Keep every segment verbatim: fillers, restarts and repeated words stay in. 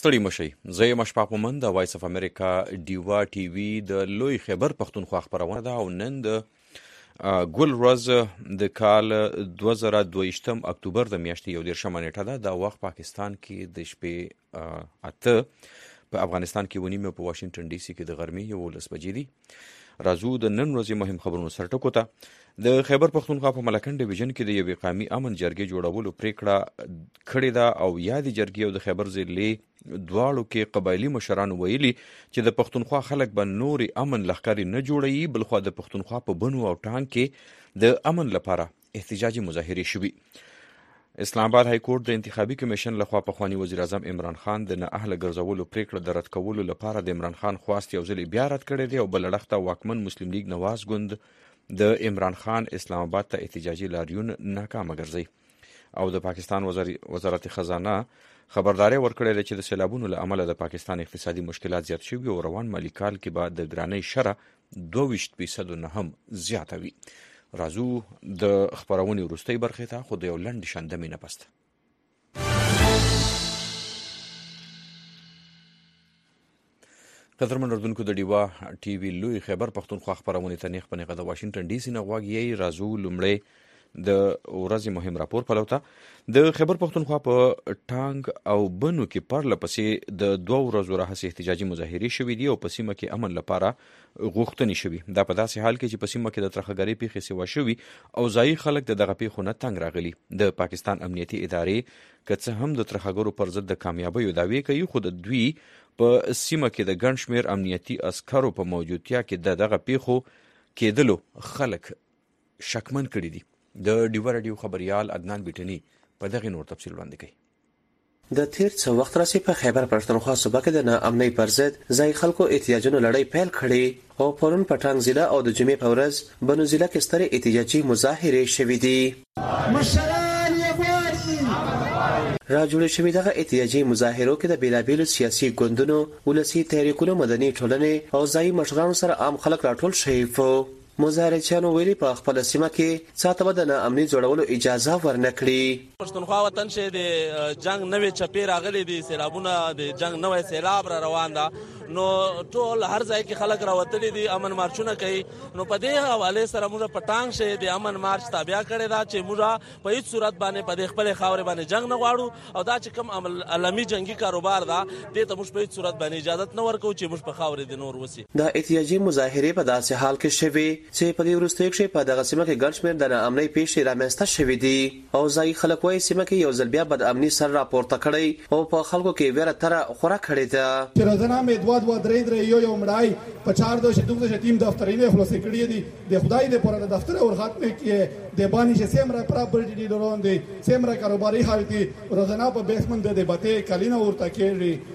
ستړي مشئ. زه یم اشفاق مومند د وایس اف امریکا ډیوا ټي وي د لوی خیبر پښتونخوا خپرونه ده او نن د ګل ورځ د کال دوه زره دوه اکتوبر د میاشتې یو دېرشمه نیټه ده. دا وخت پاکستان کې د شپې اته، په افغانستان کې ونیمه، په واشنګټن ډي سي کې د غرمې یولس بجې دي. راځو د نن ورځې مهم خبرونو سر ټکو ته. د خیبر پښتونخوا په ملکنډ ډیویژن کې د یوې قومي امن جرګې جوړولو پریکړه کړې ده او یا د جرګې او د خیبر ضلع دواړو کې قبایلي مشرانو ویلي چې د پښتونخوا خلک به نورې امن لښکرې نه جوړوي، بلخوا د پښتونخوا په بنو او ټانګ کې د امن لپاره احتجاجي مظاهرې شوي. اسلام آباد های کورټ د انتخابي کمیشن لخوا پخواني وزیر اعظم عمران خان د نه اهله ګرځولو پریکړه د رد کولو لپاره د عمران خان خواست یو ځل بیا رد کړی دی او بل اړخ ته واکمن مسلم لیگ نواز ګوند د عمران خان اسلام آباد ته احتجاجي لاریون ناکامه ګرځي او د پاکستان وزارت خزانه خبرداری ورکړې ده چې د سیلابونو له امله د پاکستان اقتصادي مشکلات زیات شوي او روان مالي کال کې به د ګرانۍ شرح دوه ویشت فیصدو نه هم زیاته وي. راځو د خبرونې وروستۍ برخې ته، خو د یو لنډ شندمې نه پسته. قدرمن اردوونکو، د ډیوا ټي وي لوی خیبر پښتونخوا خبرونې ته نیغ په نیغه د واشنګټن ډي سي نه غوږ یې. راځو لومړی د ورځې مهم راپور پلو ته. د خیبر پښتونخوا په ټانګ او بنو کې پرله پسې د دوه ورځو راهیسې احتجاجي مظاهرې شوي دي او په سیمه کې امن لپاره غوښتنې شوي. دا په داسې حال کې چې په سیمه کې د ترهګرۍ پیښې سیوا شوي او ځایي خلک د دغه پیښو نه تنګ راغلي. د پاکستان امنیتي ادارې که څه هم د ترهګرو پر ضد د کامیابیو دعوې کوي، خو د دوی په سیمه کې د ګڼ شمېر امنیتي عسکرو په موجودتیا کې د دغه پیښو کېدلو خلک شکمن کړي دي. د ډیوا راډیو خبریال عدنان بیټني په دغه نور تفصیل وړاندې کوي. د تیر څو وخت راځي په خیبر پښتونخوا صوبه کې د ناامنۍ پر ضد ځای خلکو احتجاجونو لړۍ پیل کړې او پرون په ټانګ ضلع او د جمعې په ورځ بنو ضلع کې سترې احتجاجي مظاهرې شوې دي. مشران یې غواړي را جوړې شوې دغه احتجاجي مظاهرو کې د بیلابیلو سیاسي ګوندونو، ولسي تحریکونو، مدني ټولنې او ځایي مشرانو سره عام خلک راټول شوي وو. مظاهرچیانو ویلي په خپل سیمه کې ساته به د ناامنۍ جوړولو اجازه ورنکړي. پښتونخوا وطن چې د جنگ نوې چپې راغلي دي، سیلابونه د جنگ نوې سیلاب را روان ده، نو ټول هر ځای کې خلک راوتلي دي، امن مارچونه کوي. نو په دې حواله سره موږ په ټانګ شه د امن مارچ تابع کړی دا چې موږ په هیڅ صورت باندې په خپل خاورې باندې جنگ نه غواړو او دا چې کوم عمل علمي جنگي کاروبار ده دې ته موږ په هیڅ صورت باندې اجازه نه ورکو چې موږ په خاورې د نور وسی. دا احتجاجي مظاهرې په داسې حال کې شوي چې په دې وروستیو کې په دغه سیمه کې ګڼ شمېر د ناامنۍ پیښې رامنځته شوې دي او ځایي خلک وایي سیمه کې یو ځل بیا بد امني سر راپورته کړی او په خلکو کې ویره تر خوره کړې ده. چې راځنه مې دوه دوه درې درې یو یو مړای په چار دو شتوک د شتیم دفترینه خلاص کړی دي د خدای د پوره دفتر او ختمه کې د باندې چې سیمره پراپرټي ډیلرون دي، سیمره کاروباري حالت روزانه په بیسمنت د بته کلینه ورته کېږي.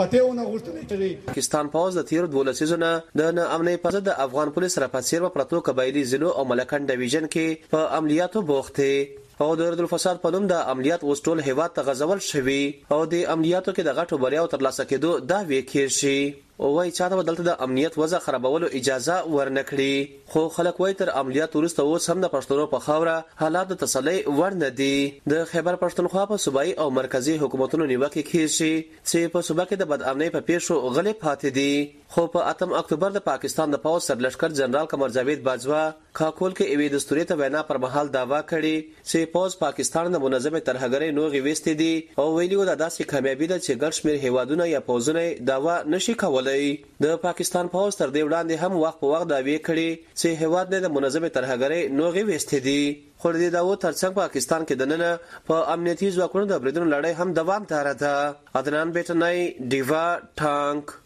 پاکستان پوز د تیر دوه لسیزونه د ناامنۍ په ضد د افغان پولیس سره په څیر پرتو قبایلی ضلعو او ملکنډ ډیویژن کې په عملیاتو بوخته او د ردل فساد په نوم د عملیات وسټول هیواد ته غزول شوی او د عملیاتو کې د غټو بریاو ترلاسه کېدو دعوی کړي شي او وايي چاته بدلته د امنیت وضع خرابولو اجازه ورنکړي. خو خلک وايي تر عملیات وروسته اوس هم د پښتنو په خاوره حالات د تسلی وړ نه دي. د خیبر پښتونخوا په صوبایي او مرکزی حکومتونو نیوکه کیږي چې په صوبه کې د بد امنۍ په پیښو غلې پاتې دي. خو په اتم اکتوبر د پاکستان د پاوز سرلشکر جنرال قمر جاوید باجوا کاکول کې ایوي دستوري ته وینا پر مهال داوا کړي چې پاوز پاکستان د منظمه ترهګرۍ نوغي وستې دي او ویلي د داسې کامیابی ده چې ګڼ شمېر هیوادونه یا پوزونه داوا نشي کولای. د پاکستان پاوز تر دې وړاندې هم وخت په وخت داوی کړي چې هیواد نه د منظمه ترهګرۍ نوغي وستې دي. خو دې داو ترڅنګ پاکستان کې دننه په امنیتي ځواکونو د بریدونو لړۍ هم دوام دار ده. عدنان بیٹنای، ډیوا ټانک.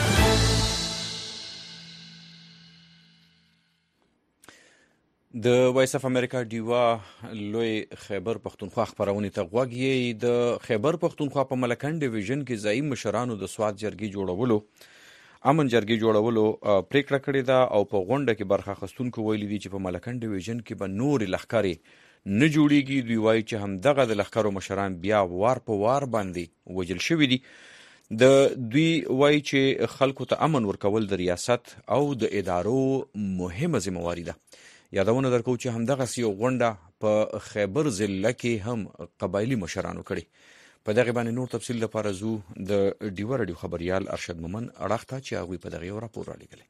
د وایس اف امریکا ډیوا لوی خیبر پښتونخوا خبرونې ته غوږ یې. د خیبر پښتونخوا په ملکنډ ډیویژن کې ځایي مشرانو د سواد جرګې جوړولو امن جرګې جوړولو پریکړه کړې ده او په غونډه کې برخه اخیستونکو ویلي دي چې په ملکنډ ډیویژن کې به نورې لښکرې نه جوړیږي. دوی وایي چې همدغه د لښکرو مشران بیا وار په وار باندې وژل شوي دي. د دوی وایي چې خلکو ته امن ورکول د ریاست او د ادارو مهمه ذمهواري ده. یادونه درکو چې همدغه یو غونډه په خیبر ضلع کې هم قبایلی مشرانو کړي. په دغه باندې نور تفصیل لپاره زو د ډیوا رادیو خبريال ارشد مومن اړه ته چې هغه په دغه راپور را لګل.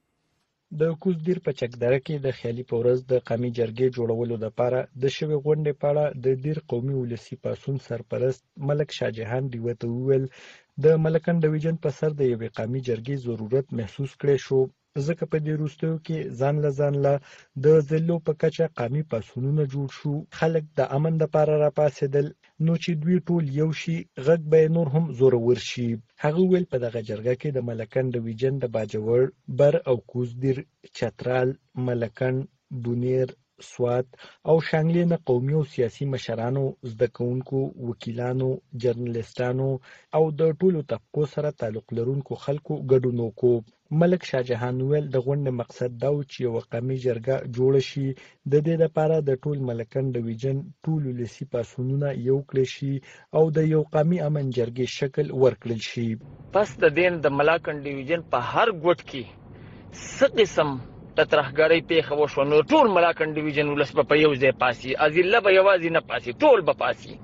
د کوزدیر په چکدره کې د خیالي پورز د قومي جرګې جوړولو لپاره د شوی غونډې په اړه د دیر قومي ولسی پاسون سرپرست ملک شاهجهان ډیوه ته وویل د ملکن ډیویژن په سر د یوې قومي جرګې ضرورت محسوس کړی شو، ځکه په دې وروستیو کې ځان له ځان له د ضلعو په کچه قومي پاڅونونه جوړ شو، خلک د امن لپاره راپاڅېدل، نو چې دوی ټول یو شي غږ به نور هم زورور شي. هغه ویل په دغه جرګه کې د ملکن ډیویژن د باجوړ، بر او کوزدیر، چترال، ملکن، بونیر، سوات او شانګلې نه قومي او سیاسي مشرانو، زده کوونکو، وکیلانو، جرنالستانو او د ټولو طبقو سره تعلق لرونکو خلکو ګډون وکړ. ملک شاهجهان ویل د غونډې مقصد دا و چې یوه قومي جرګه جوړه شي، د دې لپاره د ټول ملکن ډیویژن ټول ولسي پاڅونونه یو کړل شي او د یو قومي امن جرګې شکل ورکړل شي. پس د دین د ملکن ډیویژن په هر ګوټ کې څه قسم د ترهګرۍ پیښه وشوه، نو ټول ملکن ډیویژن ولس به په یو ځای پاسي، ازله به یوازې نه پاسي، ټول به پاسي.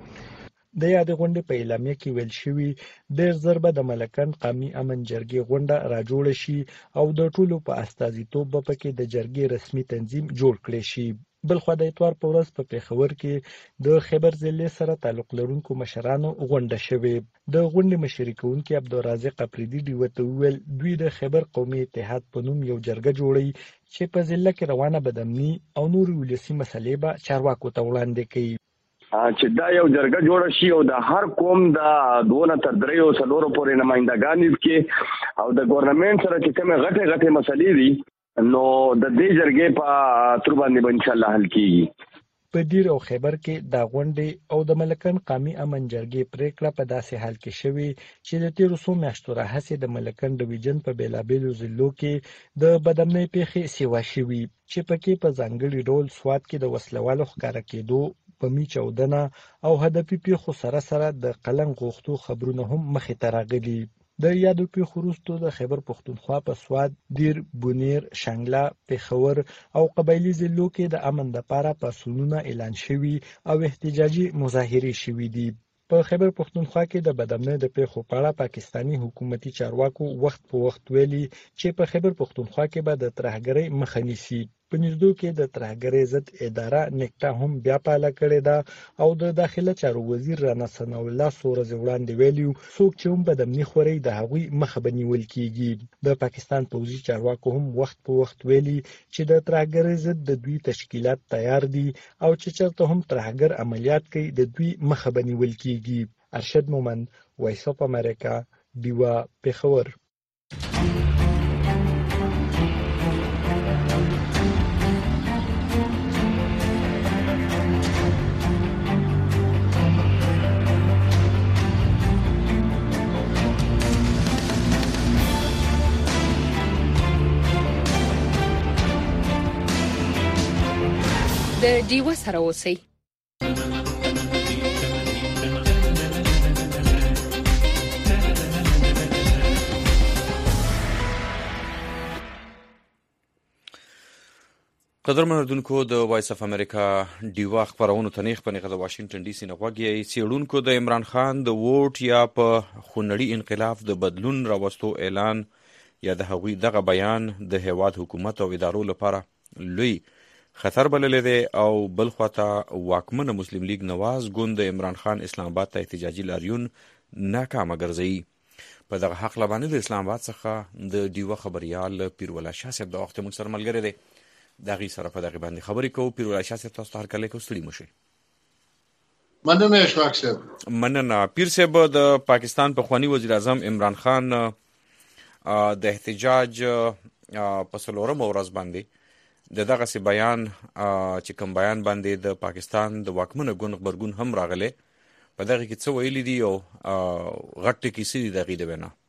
د یاد غونډې په اعلامیه کې ویل شوي ډېر ژر به د ملکن قومي امن جرګې غونډه راجوړه شي او د ټولو په استازیتوب به پکې د جرګې رسمي تنظیم جوړ کړی شي. بلخوا د اتوار په ورځ په پېښور کې د خیبر ضلع سره تعلق لرونکو مشرانو غونډه شوې. د غونډې مشري کوونکي عبدالرازق اپریدي ډیوه ته وویل دوی د خیبر قومي اتحاد په نوم یو جرګه جوړوي چې په ضلع کې روانه بدامني او نورې ولسي مسلې به چارواکو ته وړاندې کوي. چې دا یو جرګه جوړه شي او د هر قوم د دونه تر دریو څلورو پورې نمائندګان کې او د ګورنمنت سره چې کومه غټه غټه مسلې دي نو د دې جرګې په تر باندې به ان شاء الله حل کیږي. په دیر او خیبر کې د غونډې او د ملکن قومي امن جرګې پریکړه په داسې حال کې شوې چې د تیرو څو میاشتو راهیسې د ملکن ډیویژن په بیلابیلو ضلعو کې د بدامنۍ پیښې سیوا شوي چې پکې په ځانګړي ډول سوات کې د وسلوالو ښکاره کېدو، په می چودنه او هدفي پیښو سره سره د قلم غوښتو خبرونه هم مخې ته راغلي. د یادو پیښو وروسته د خیبر پښتونخوا په سوات، دیر، بونیر، شانګله، پېښور او قبایلي ضلعو کې د امن لپاره پاڅونونه اعلان شوي او احتجاجي مظاهرې شوي دي. په خیبر پښتونخوا کې د بدامنۍ د پیښو په اړه پاکستاني حکومتي چارواکو وخت په وخت ویلي چې په خیبر پښتونخوا کې به د ترهګرۍ مخه نیسي. په نږدو کې د ترهګرۍ ضد اداره نیکټا هم بیا پاله کړې ده او د داخله چارو وزیر رانا ثناء الله څو ورځې وړاندې ویلي څوک چې هم بدامني خوري د هغوی مخه به نیول کېږي. د پاکستان پوځي چارواکو هم وخت په وخت ویلي چې د ترهګرۍ ضد د دوی تشکیلات تیار دي او چې چېرته هم ترهګر عملیات کوي د دوی مخه به نیول کېږي. ارشد مومن، وایس اف امریکا، ډیوا، پېښور. د ډیوا سره اوسئ. قدرمن اردوونکو د وایس اف امریکا ډیوا خبرونو ته نیخ په نیغه د واشنگټن ډي سي نه غوږی څېړونکو د عمران خان د ووټ یا په خونړي انقلاب د بدلون راوستو اعلان یا د هغوی دغه بیان د هیواد حکومت او ادارو لپاره لوی خطر بللی دی او بل خواته واکمنه مسلم لیگ نواز ګوند د عمران خان اسلام آباد ته احتجاجي لاریون ناکامه ګرځوي. په دغه حق لبانې د اسلام آباد څخه د ډیوا خبریال پیروله شاه صاحب د وخت موږ سره ملګری دی. دغه سره په دغه باندې خبرې کوو. پیروله شاه صاحب تاسو ته هر کله کوستړي مو شي. مننه اشفاق صاحب. مننه پیر صاحب. د پاکستان پخوانی وزیر اعظم عمران خان د احتجاج په څلورمه ورځ باندې د دغه سی بیان چې کوم بیان باندې د پاکستان د واکمنه ګوند غبرګون هم راغلی په دغه کې څه ویلي دي او غټ کیسې دي دغه د وینا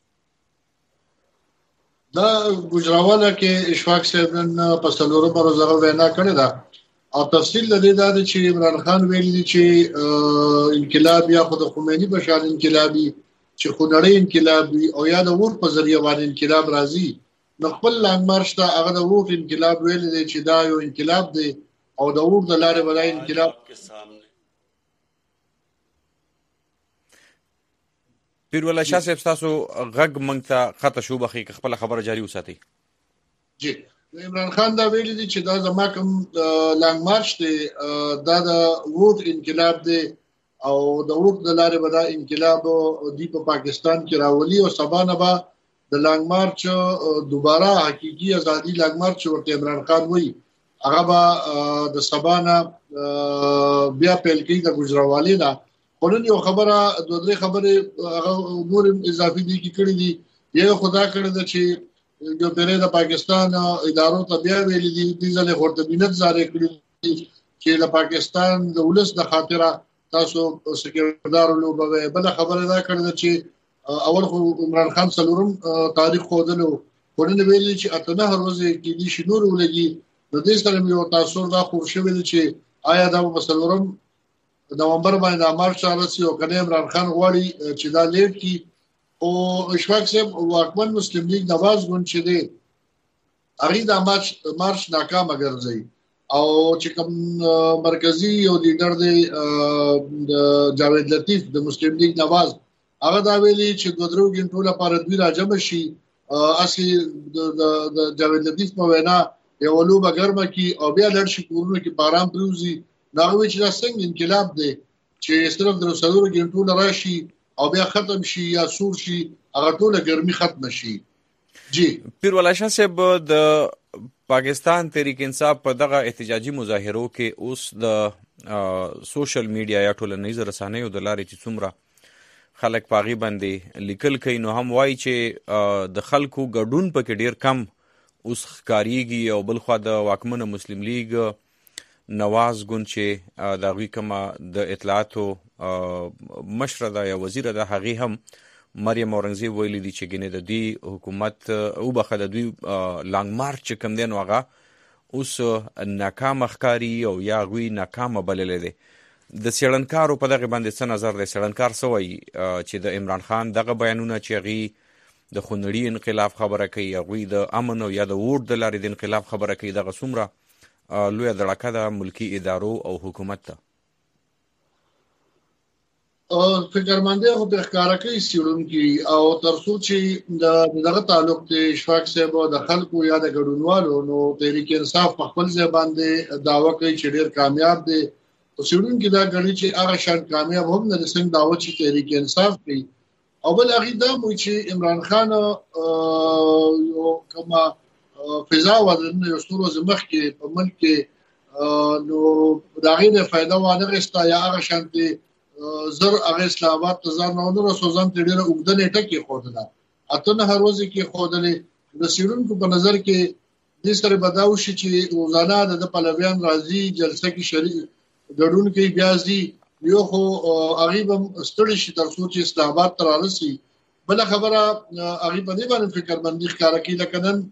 دا ګجراواله کې اشفاق صاحب نن په څلورمه ورځ هغه وینا کړې ده او تفصیل د دې دا چې عمران خان ویلي دي چې انقلاب یا خود خمینی بشار انقلابي چې خونړی انقلاب او یا د ور په ذریعہ باندې انقلاب راځي نو خپل لانګ مارش ته هغه د ووټ انقلاب ویل دی چې دا یو انقلاب دی او د ووټ د لارې بدای انقلاب پیر ولا شاه صاحب تاسو غږ مونږ ته خطه شو بخي خپل خبره جاری وساتي. جی عمران خان دا ویلي دي چې دا زما کوم لانګ مارچ دی دا د ووټ انقلاب دی او د ووټ د لارې به دا انقلاب دی په پاکستان کې راولي او سبا نه به د لانګ مارچ دوباره حقيقي ازادي لانګ مارچ ورته عمران خان وایي هغه به د سبا نه بیا پیل کوي د ګجراوالي نه. ولن یو خبره دوه درې خبره هغه نور اضافي دي کې کړې دي. یو خدا کړی د چې جو پیره د پاکستان ادارو ته بیا ویل دي د ځله ورته بنت زاره کړی چې د پاکستان د ولس د خاطره تاسو سکیدار لوبوي. بل خبره دا کړل چې اول خو عمران خان سلورم تاریخ خودلو ورنه ویل چې اتنه هر ورځ کې دي شنور ولګي د دې سره یو تاسو دا خو شوی چې آیا دا مسلورم نومبر باندې مارچ راسي او کنه عمران خان غواړي چې دا لیټ کی او اشفاق صاحب واکمن مسلم لیگ نواز ګوند چې دی هغه د مارچ مارچ ناکام ګرځي او چې کوم مرکزی او لیډر دی جاوید لطیف د مسلم لیگ نواز هغه دا ویلي چې دوه درو غنټو لپاره دوی راجم شي اصلي د جاوید لطیف په وینا یو لوبه ګرمه کی او بیا لړ شي کورونه کې باران پروزي دا وی چې څنګه انقلاب دی چې صرف د سلور غنټو راشي او بیا ختم شي یا سور شي هغه ټول ګرمي ختم شي. جی پیر ولا شاه صاحب د پاکستان تحریک انصاف په دغه احتجاجي مظاهرو کې اوس د سوشل میډیا یا ټولنیز رسنیو د لارې چې څومره خلک پاغي باندې لیکل کوي نو هم وایي چې د خلکو ګډون پکې ډیر کم اوس ښکاریږي او بل خو د واکمن مسلم لیگ نواز ګوند چې د هغوی کومه د اطلاعاتو مشره ده یا وزیر ده هغې هم مریم اورنګزیب ویلي دي چې ګینې د دوی حکومت وبخښه د دوی لانګ مارچ چې کوم دی نو هغه اوس ناکامه ښکاري او یا هغوی ناکامه بللی دی. د څېړنکارو په دغې باندې څه نظر دی؟ څېړنکار څه وایي چې د عمران خان دغه بیانونه چې هغوی د خونړي انقلاب خبره کوي هغوی د امن او یا د ووټ د لارې د انقلاب خبره کوي دغه څومره لویه دړکه ده ملکی ادارو او حکومت ته؟ فکرمنده خو په ښکارا کوي څېړونکي او تر څو چې دغه تعلق د اشفاق صاحب او د خلکو یا د ګډونوالو نو تحریک انصاف په خپل ځای باندې دعوه کوي چې ډېر کامیاب دی. څېړونکي دا ګڼي چې هغه شان کامیاب هم نه دي څنګه دعوه چې تحریک انصاف کوي. او بل هغې دا وایي چې عمران خان یو کومه فضا ودرنه یو څو ورځې مخکې په ملک کې نو د هغې نه فایده وانخېسته یا هغه شانتې زر هغه اسلام آباد ته ځان راوړو سوزان ته ډېره اوږده نیټه کېښودله اته نهه ورځې کېښودلې. د څېړونکو په نظر کې دې سره به دا وشي چې روزانه د پلویان راځي جلسه کې شریک ګډون کوي بیا ځي یو خو هغې به ستړي شي تر څو چې اسلام آباد ته رارسي. بله خبره هغې په دې باندې فکرمندي ښکاره کوي لکه نن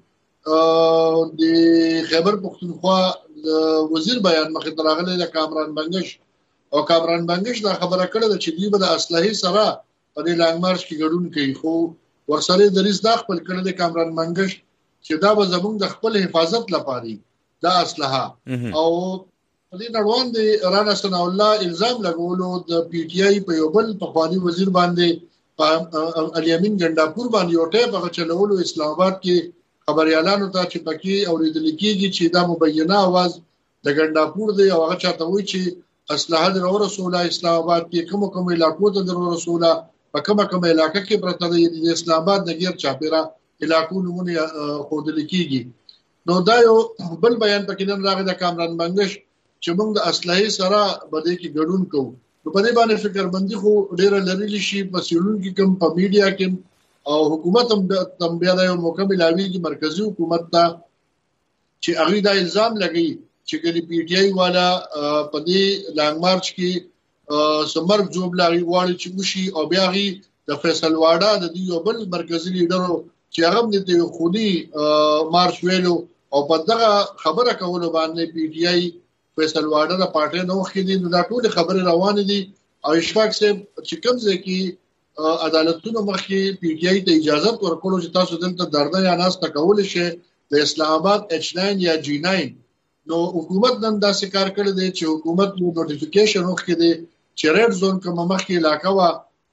د خیبر پښتونخوا وزیر بیان مخې ته راغلی د کامران بنګش او کامران بنګش دا خبره کړې ده چې دوی به د اسلحې سره په دې لانګ مارچ کې ګډون کوي خو ورسره دریځ دا خپل کړی دی کامران بنګش چې دا به زموږ د خپل حفاظت لپاره دا اسلحه او په دې نړوان دی رانا ثناء الله الزام لګولو د پی ټی آی په یو بل پخوانی وزیر باندې الیمین ګنداپور باندې یو ټیپ هغه چلولو اسلام آباد کې خبريالانو ته چې پکې اوریدل کېږي چې دا مبینه आवाज د ګنداپور دی او هغه چاته وایي چې اسلحه د رسوله اسلام آباد کې کوم کوم علاقو ته د رسوله په کوم کوم علاقې کې پرته د اسلام آباد د غیر چاپیرا علاقو نمونه خودل کېږي. نو دا یو بل بیان پکې نن راغی د کامران بنګش چې موږ د اسلحې سره بده کې ګډون کوو. نو په دې باندې فکرمندي خو ډیره لري شي په سیلون کې کوم په میډیا کې او حکومت هم د بیا د یو مکمل اویږي مرکزی حکومت ته چې هغه دا الزام لګي چې ګری پی ټی آی والا په دې لانګ مارچ کې سمر جوب لاري واړي چې وشي او بیا غي د فیصل واډا د یو بل مرکزی لیډر چې هغه د خودي مارچ ویلو او په دغه خبره کولو باندې پی ټی آی فیصل واډا د پارټي نو خېدي نو دا ټول خبره روانه دي او اشفاق صاحب چې کوم ځای کې عدالتونو مخکې پی ټی آی ته اجازه ورکړو چې تاسو دلته درده یا ناس تکول شي د اسلام آباد ایچ ناین یا جی ناین. نو حکومت نن داسې کار کړی دی چې حکومت نو نوټیفیکیشن وکړي دی چې ریډ زون کوم مخکې علاقه وا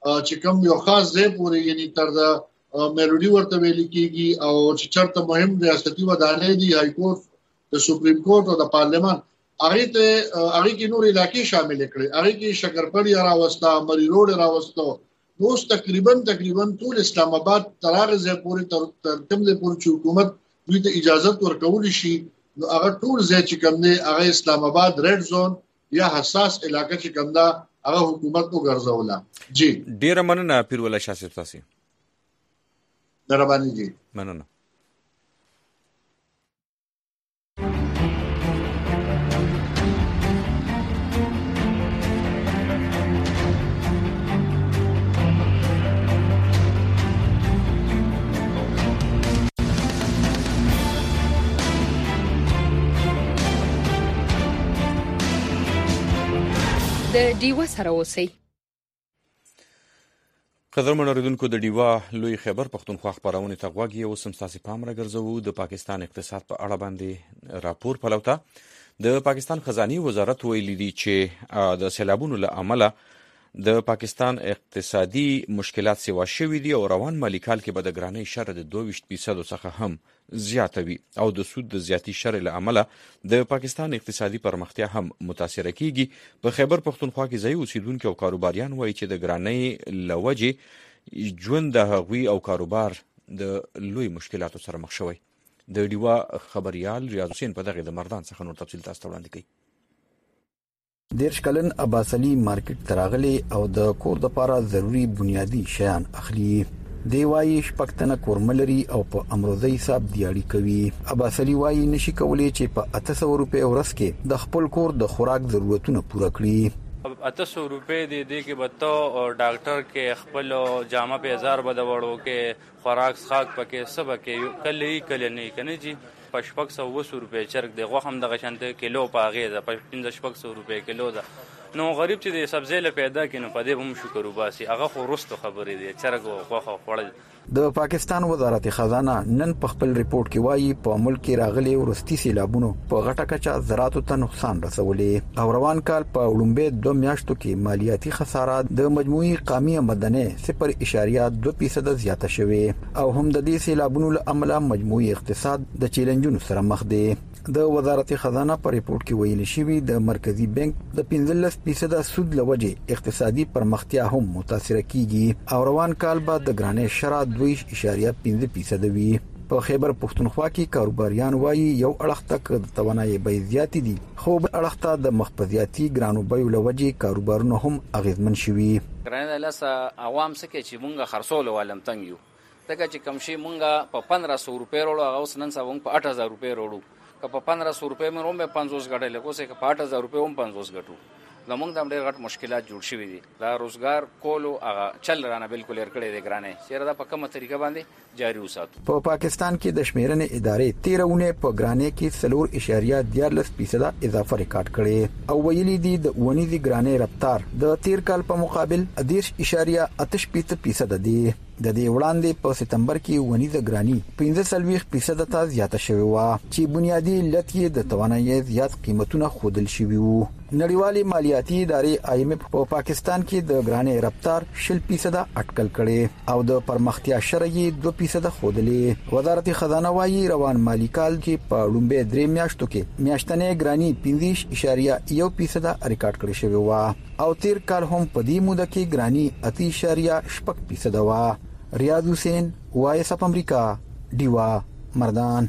چې کوم یو خاص ځای پورې یعنی تر د میلوډي ورته ویل کیږي او چې چرته مهم ریاستي ودانې دي های کورټ د سپریم کورټ او د پارلمان هغه ته هغه کې نور علاقې شامل کړي هغه کې شکرپړی راوستا مری روډ راوستو نو تقریبا تقریبا ټول اسلام آباد ترغه ځای پورې تر کوم ځای پورې چې حکومت دوی ته اجازه ورکول شي نو هغه ټول ځای چې کوم دی هغه اسلام آباد ریډ زون یا حساس علاقې چې کوم دا هغه حکومت وګرځوله جی ډیر مننه پیر ولا شاسب تاسو دربانی جی مننه د ډیوا سره اوسئ. قدرمن اوریدونکو د ډیوا لوی خیبر پښتونخوا خبرونه ته غوږی او سم تاسو پام راګرځوو. د پاکستان اقتصاد په اړه باندې راپور پلوته د پاکستان خزاني وزارت ویلي دی چې د سیلابونو له امله د پاکستان اقتصادي مشکلات سیوا شوي دي او روان مالی کال کې به د ګرانۍ شر د دوه ویشت فیصد څخه هم زیاته وي او د سود د زیاتی شر له امله د پاکستان اقتصادي پرمختیا هم متاثر کیږي. په خیبر پښتونخوا کې ځای اوسیدونکو او کاروباریان وایي چې د ګرانۍ لوجې ژوند د هغوی او کاروبار د لوی مشکلاتو سره مخ شوی. د ډیوا خبريال ریاض حسین په دغه د مردان څخه نور تفصیل تاسو ته وړاندې کوي. دیرش کلن عباس علي مارکیټ تراغلي او د کور د لپاره ضروری بنیادی شیان اخلي. دی وايي شپږتنه کورملري او په امروزي حساب دیاړي کوي. عباس علي وايي نشي کولای چې په اته سوه روپے ورځ کې د خپل کور د خوراک ضرورتونه پوره کړي. اته سوه روپے دی دی کې بتو او ډاکټر کې خپل جامه په هزار بده وړو کې خوراک خاک پکې سب کې کله کله نه کنه جی پښپک سو وسو روپے چرګ دی غو هم د غشنته کیلو پاغه ده پنځه شپږ سو روپے کیلو ده. نو غریب چې د سبزی له پیدا کینو په دې هم شکر وباسي هغه خو رستو خبرې دي چرګ او غوخه خوړل. د پاکستان وزارت خزانه نن په خپل ریپورت کې وایي په ملک کې راغلي ورستي سیلابونو په غټه کچه زراعت ته نقصان رسولې او روان کال په وړومبه دوه میاشتو کې مالیاتي خسارات د مجموعي قومي آمدنې صفر اشاریه دوه فیصد زیاته شوې او هم د دې سیلابونو له امله مجموعي اقتصاد د چیلنجونو سره مخ دی. د وزارت خزانه په ریپورت کې ویل شوی د مرکزی بانک د پنځلس فیصد سود لوجه اقتصادي پرمختیا هم متاثر کیږي او روان کال بعد د ګرانې شرع دوه اشاریه پنځه فیصد وي. په خیبر پښتونخوا کې کاروباریان وایي یو اړخ تک د توانایي بیې زیات دي خو بل اړخ ته د مخفضیاتي ګرانو بیو لوجه کاروبارونه هم اغیزمن شوي. ګرانې لاسه عوام سکه چې مونږه خرڅول ولم تنګ یو دغه چې کم شي مونږه په پندرہ سو روپے وروړو هغه سنن ساوون په اټ هزار روپے وروړو که په پندرہ سو روپے مې روم به پنځوس غټل کوسه که په اټ هزار روپے هم پنځوس غټو. زمونږ د ډېر غټ مشکلات جوړ شوي دي. دا روزګار کولو هغه چل رانه بالکل هر کړي دي ګرانه چیرې دا په کومه طریقه باندې جاری وساتو. په پاکستان کې د شمیرنې ادارې تیرونه په ګرانه کې سلور اشاریه دیارلس فیصد اضافه ریکارډ کړي او ویلي دي د ونیزي ګرانه رفتار د تیر کال په مقابل دیش اشاریه اتش فیصد دی. د دې وړاندې په سپتمبر کې ونیزه ګرانی پنځه سلويخ فیصد ته زیاته شوې و چې بنیادی علت یې د توانایي زیات قیمتونه خودل شوي وو. نړیوالې مالیاتي ادارې آی ایم ایف په پاکستان کې د ګرانې رفتار شل فیصد اټکل کړي او د پرمختیا شرعي دوه فیصد خودلې. وزارت خزانه وايي روان مالی کال کې په لومبه درې میاشتو کې میاشتنې ګرانی پنځه اشاریه یو فیصد ریکارډ کړی شوی و او تیر کال هم په دې موده کې ګرانی اته اشاریه شپږ فیصد و. ریاض حسین وایس اف امریکا ډیوا مردان.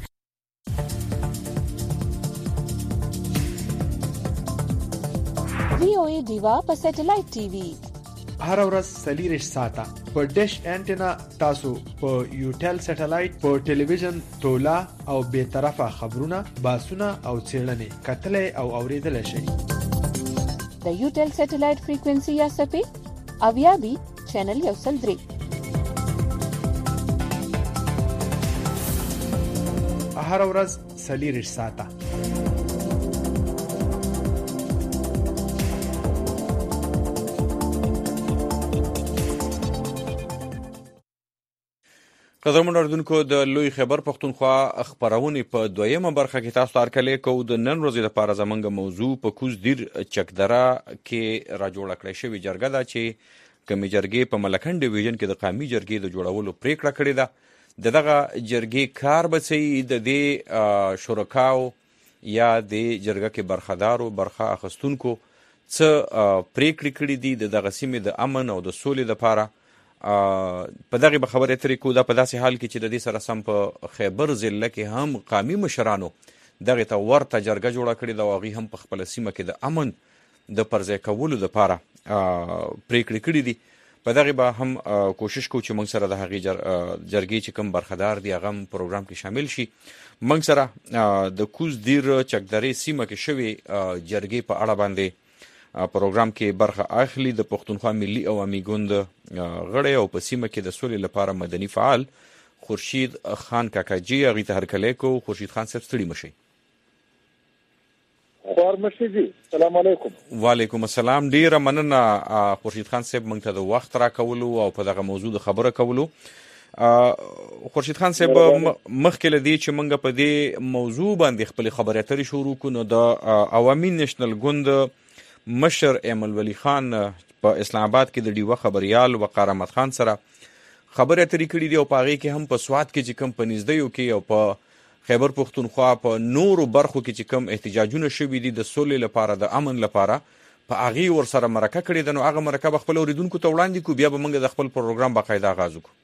وی او ای ډیوا په سټلایټ ټي وي هر ورځ سلیریش ساته په ډیش انټینا تاسو په یوټل سټلایټ په ټلویزیون تولا او به طرفه خبرونه باسونه او چیرلنې کتلې او اوریدل شي. د یوټل سټلایټ فریکوئنسي یا سپی اویا بي چینل یو سل درې هر ورځ سلیریش ساته. قدرمن اوریدونکو د لوی خیبر پښتونخوا خبرونه په دویمه برخه کې تاسو ته کله کو د نن ورځې لپاره زمونږ موضوع په کوز دیر چکدره کې را جوړ کړی شوی جرګه ده چې کمی جرګې په ملکن ډیویژن کې د قومي جرګې د جوړولو پریکړه کړې ده. د دغه جرګې کار به څه د دې شرکاو یا د جرګه کې برخدارو برخه اخیستونکو څه پریکړې کړې دي د دغه سیمې د امن او د سولې لپاره. په دغه به خبرې اترې کوو. دا په داسې حال کې چې د دې سره سم په خیبر ضلع کې هم قومي مشرانو دغه ته ورته جرګه جوړه کړې ده او هغوی هم په خپله سیمه کې د امن د پرځای کولو لپاره پریکړې کړې دي. په دغه به هم کوشش کوو چې موږ سره د هغې جرګې چې کوم برخدار دي هغه هم پروګرام کې شامل شي. موږ سره د کوز دیر چکدرې سیمه کې شوې جرګې په اړه باندې پروګرام کې برخه اخلي د پښتونخوا ملي عوامي ګوند غړی او په سیمه کې د سولې لپاره مدني فعال خورشید خان کاکاجي. هغوی ته هرکلی کوو. خورشید خان صاحب ستړي مشئ. خوار مشئ جي. السلام علیکم. وعلیکم السلام. ډیره مننه خورشید خان صاحب موږ ته د وخت راکولو او په دغه موضوع د خبره کولو. خورشید خان صاحب مخکې له دې چې موږ په دې موضوع باندې خپلې خبرې اترې شروع کړو نو د عوامي نیشنل ګوند مشر ایمل ولی خان په اسلام آباد کې د ډیوه خبریال وقار احمد خان سره خبرې اترې کړې دي او په هغې کې هم په سوات کې چې کوم په نږدېیو کې او په خیبر پښتونخوا په نورو برخو کې چې کوم احتجاجونه شوي دي د سولې لپاره د امن لپاره په هغې ورسره مرکه کړې ده. نو هغه مرکه به خپل اورېدونکو ته وړاندې کړو بیا به موږ د خپل پروګرام باقاعده آغاز وکړو.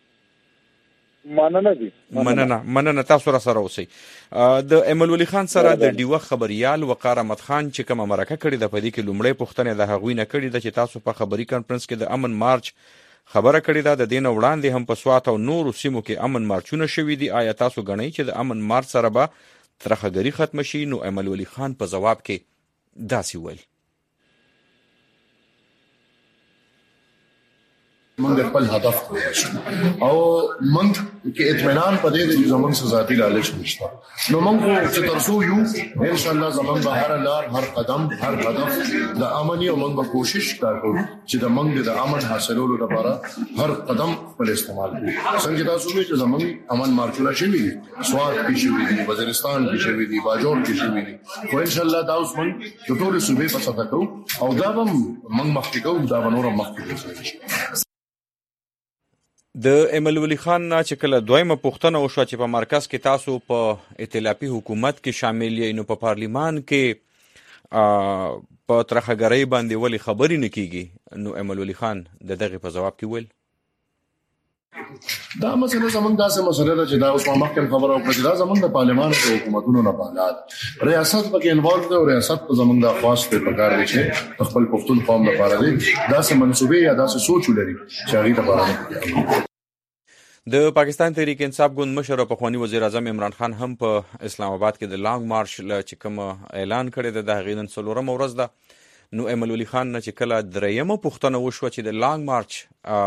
مننه دي. مننه مننه تاسو را سره اوسئ. د ایمل ولی خان سره د ډیوه خبریال وقار احمد خان چې کومه مرکه کړې ده په دې کې لومړی پوښتنه د هغوی نه کړې ده چې تاسو په خبري کانفرنس کې د امن مارچ خبره کړې ده. د دې نه وړاندې هم په سوات او نورو سیمو کې امن مارچونه شوي دي. آیا تاسو ګڼئ چې د امن مارچ سره به ترهګري ختمه شي؟ نو ایمل ولی خان په ځواب کې داسې ویل: من خپل هدف او من کې اطمینان پدې دي چې زمون ذاتي لالچ نشته. نو موږ چې ترسو یو ان شاء الله زمون به هر لار هر قدم هر هدف د امني او موږ به کوشش کوو چې د موږ د امن حاصلولو لپاره هر قدم په استعمال کړو. څنګه تاسو وایئ چې زمون امن مارچونه شوي دي، سوات کې شوي دي، وزیرستان کې شوي دي، باجوړ کې شوي دي. خو ان شاء الله دا اوس موږ د ټول صوبې په سطح کوو او دا هم موږ مخکې کوو، دا به نور مخکې کوو. د ایمل ولی خان نه چې کله دویمه پوښتنه وشوه چې په مرکز کې تاسو په ائتلافي حکومت کې شامل یې، نو په پارلیمان کې په ترهګرۍ باندې ولې خبرې نه کیږي؟ نو ایمل ولی خان د دغه په جواب کې ویل: دا مسله زمونږ داسې مسله ده چې دا اوس ما مخکې خبره وکړه چې دا زمونږ د پارلیمان او حکومتونو نه بالا ده. ریاست پکې انوالو ده او ریاست په زمونږ د خاص په پکار دي چې خپل پښتون قوم لپاره دي داسې منسوبې یا داسې سوچ ولري چې هغه لپاره نه. د پاکستان تحریک انصاف ګوند مشر او پخوانی وزیر اعظم عمران خان هم په اسلام آباد کې د لانګ مارچ ل چې کوم اعلان کړی د هغې نن څلورمه ورځ ده. نو ایمل ولی خان نه چې کله دریمه پوښتنه وشوه چې د لانګ مارچ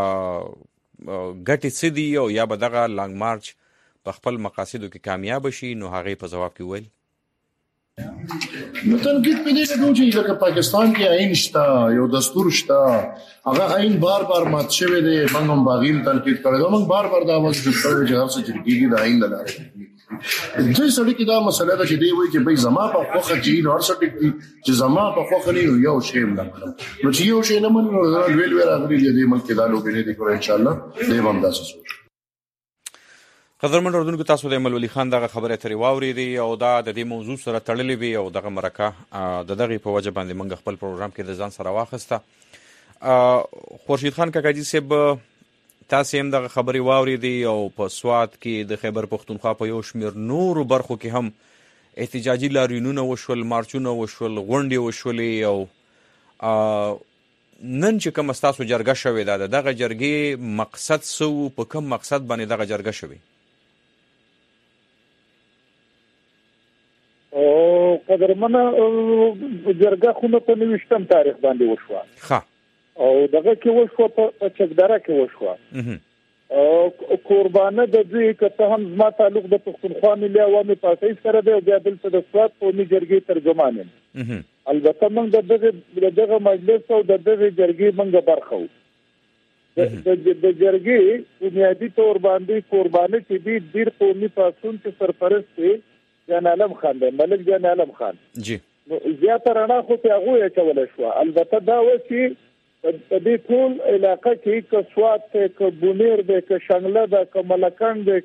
ګټې څه دي او یا به دغه لانګ مارچ په خپل مقاصدو کې کامیاب شي، نو هغې په ځواب کې ویل: نو تنقید په دې کوم چې لکه پاکستان کې آئین شته، یو دستور شته، هغه آئین بار بار مات شوی دی. موږ هم باغیل تنقید کړو، موږ بار بار دا وځو چې هر څه چې کیږي د آئین لاره دې سړي کې دا مسله ده چې دی وایي چې بھئی زما په خوخه چې هر څه ټیک چې زما په خوخه نه یو شی نه منم. نو چې یو شی نه منم نو ویل ویل راغلي دې ملک دا لوګي نه دي کول. ان شاء الله دې هم تاسو سوچ. قدرمن اردوونکو، تاسو د ایمل ولی خان دغه خبره اترې واورېدې او دا د دې موضوع سره تړلې وي او دغه مرکه د دغې په وجه باندې موږ خپل پروګرام کې د ځان سره واخیسته. خورشید خان کاکاجي صاحب، تاسې هم دغه خبرې واورېدې او په سوات کې د خیبر پښتونخوا په یو شمېر نورو برخو کې هم احتجاجي لاریونونه وشول، مارچونه وشول، غونډې وشولې او نن چې کومه ستاسو جرګه شوې ده د دغه جرګې مقصد څه و؟ په کوم مقصد باندې دغه جرګه شوې؟ او قدرمنه جرګه خو په نوښتم تاریخ باندې وشوه. ښه. او دغه کې وشوه په چکدره کې وشوه. او قربانه د دې کته هم زما تعلق د پښتونخوا ملي عوامي پارټۍ سره دی او بیا دلته د سوات قومي جرګې ترجمان یم. البته موږ د دغه دغه مجلس او د دغه جرګې موږ برخه وو. د جرګې بنیادی تور باندې قربانه چې دی ډیر قومي پاڅون چې سرپرست دی جان عالم خان دی، ملک جان عالم خان. جی. نو زیاته رڼا خو ته هغه یې کولای شو. البته دا و چې د دې ټول علاقې کې ک سواد ته ک بونیر ده ک شنگله ده ک ملکان ده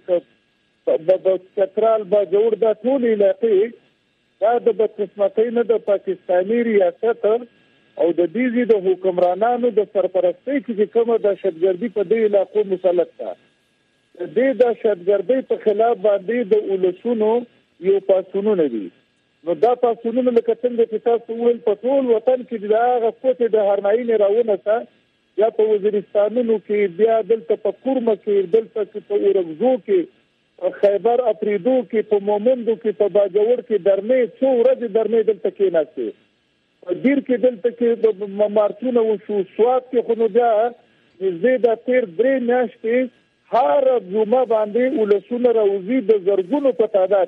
ک د چترال با جوړ ده ټول علاقې دا د بدقسمتۍ نه د پاکستاني ریاست او د دې د حکمرانانو د سرپرستۍ کې کومه دهشتګردي په دې علاقو مسلط ده. د دې دهشتګردۍ په خلاف باندې د ولسونو یو پاسونونه دي. نو دا پاسونونه لکه څنګه چې تاسو ویل په ټول وطن کې د هغه کوټې د هرنايي نه راونه تا یا په وزیرستانونو کې بیا دلته په کورمه کې دلته په اورګزو کې خیبر افریدو کې په مومندو کې په باجوړ کې درنې څو ورځې درنې دلته کې ناشته په دیر کې دلته کې د مارچونه وشو سواد کې خو نو بیا نږدې د تیر درې میاشتې هر جمعه باندې ولسونه راوځي د زرګونو په تعداد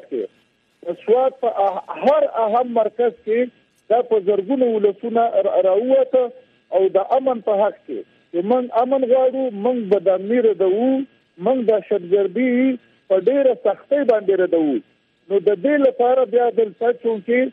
کې سواد په هر اهم مرکز کې دا په زرګونو ولسونه راووته او د امن په حق کې چې موږ امن غواړو موږ به د امیر دو موږ د شتګردي په ډیره سختۍ باندې ردو. نو د دې لپاره بیا دلته چې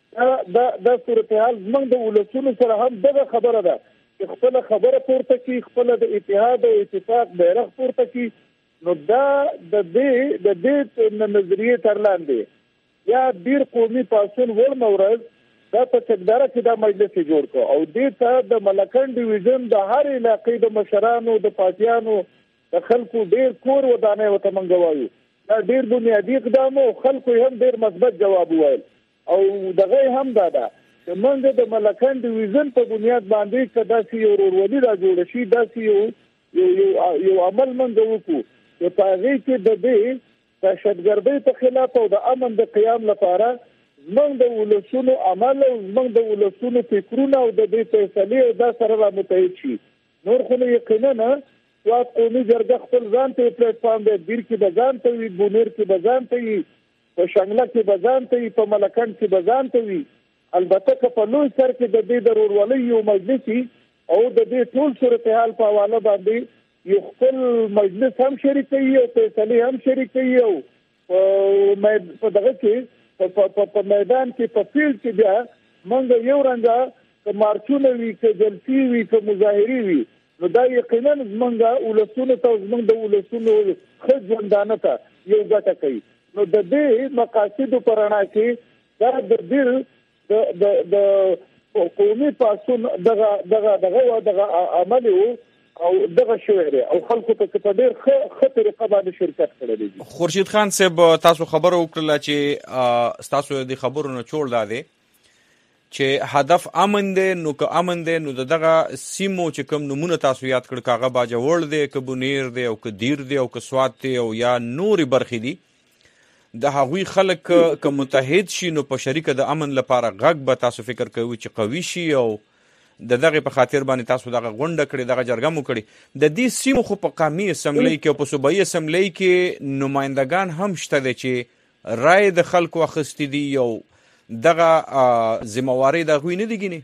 دا د صورتحال موږ د ولسونو سره هم دغه خبره ده چې خپل خبره پورته کی خپل د اتحاد او اتفاق بیرغ پورته کی. نو دا د دې د دې نظریه تر لاندې یا ډیر قومي پاسون ور مورز دا په چکدارا کې دا مجلس جوړ کو او دې ته د ملکن ډیویژن د هر علاقې د مشرانو د پاتیانو د خلکو ډیر کور ودانې وته منګوایو. دا ډیر بنیادی اقدام او خلکو هم ډیر مثبت جواب وایي او دغه هم دا ده چې موږ د ملکن ډیویژن په بنیاد باندې کدا سي ورولي را جوړ شي دا سي یو یو یو عمل موږ وکړو چې په هغه کې د دې دهشتګردۍ په خلاف او د امن د قیام لپاره موږ د ولسونو عمل او موږ د ولسونو فکرونه او د دې فیصله او دا سره را متحد شي. نور خو یقینا سواد قومي جرګه خپل ځان ته پلیټ فارم دی دیر کې بزان ته وي بونیر کې بزان ته وي په شنگله کې بزان ته وي په ملکان کې بزان ته وي. البته که په لوی سر کې د دې ضرورولۍ یو مجلس او د دې ټول صورتحال په حواله باندې یو خپل مجلس هم شریکوي او فیصلې هم شریکوي او په دغه کې په میدان کې په فیلډ کې بیا موږ یو رنګه که مارچونه وي که جلسې وي که مظاهرې وي نو دا یقینا زمونږ ولسونو ته زمونږ د ولسونو ښه ژوندانه ته یو ګټه کوي. نو د دې مقاصدو په رڼا کې دا د دې د د قومي پاسون دغه دغه دغه دغه عمل او دغه شوی او خلکو ته په ډېر ښه طریقه باندې شرکت کړی دی. خورشید خان صاحب تاسو خبره وکړه چې تاسو د خبرو نه چول دادې چې هدف امن دی نو که امن دی نو دغه سیمو چې کوم نمونه تاسو یاد کړ کاغه باجوړ دی که بونیر دی او که دیر دی او که سواد دی او یا نورې برخې دي د هغوی خلک که متحد شي نو په شریکه د امن لپاره غږ به تاسو فکر کوي چې قوي شي او د دغه په خاطر باندې تاسو دغه غونډه کړې دغه جرګه مو کړې. د دې سیمو خو په قومي اسمبلی کې او په صوبایي اسمبلی کې نمایندګان هم شته دي چې رای د خلکو اخیستې دي او دغه ذمہواری د هغوی نه دي ګینې.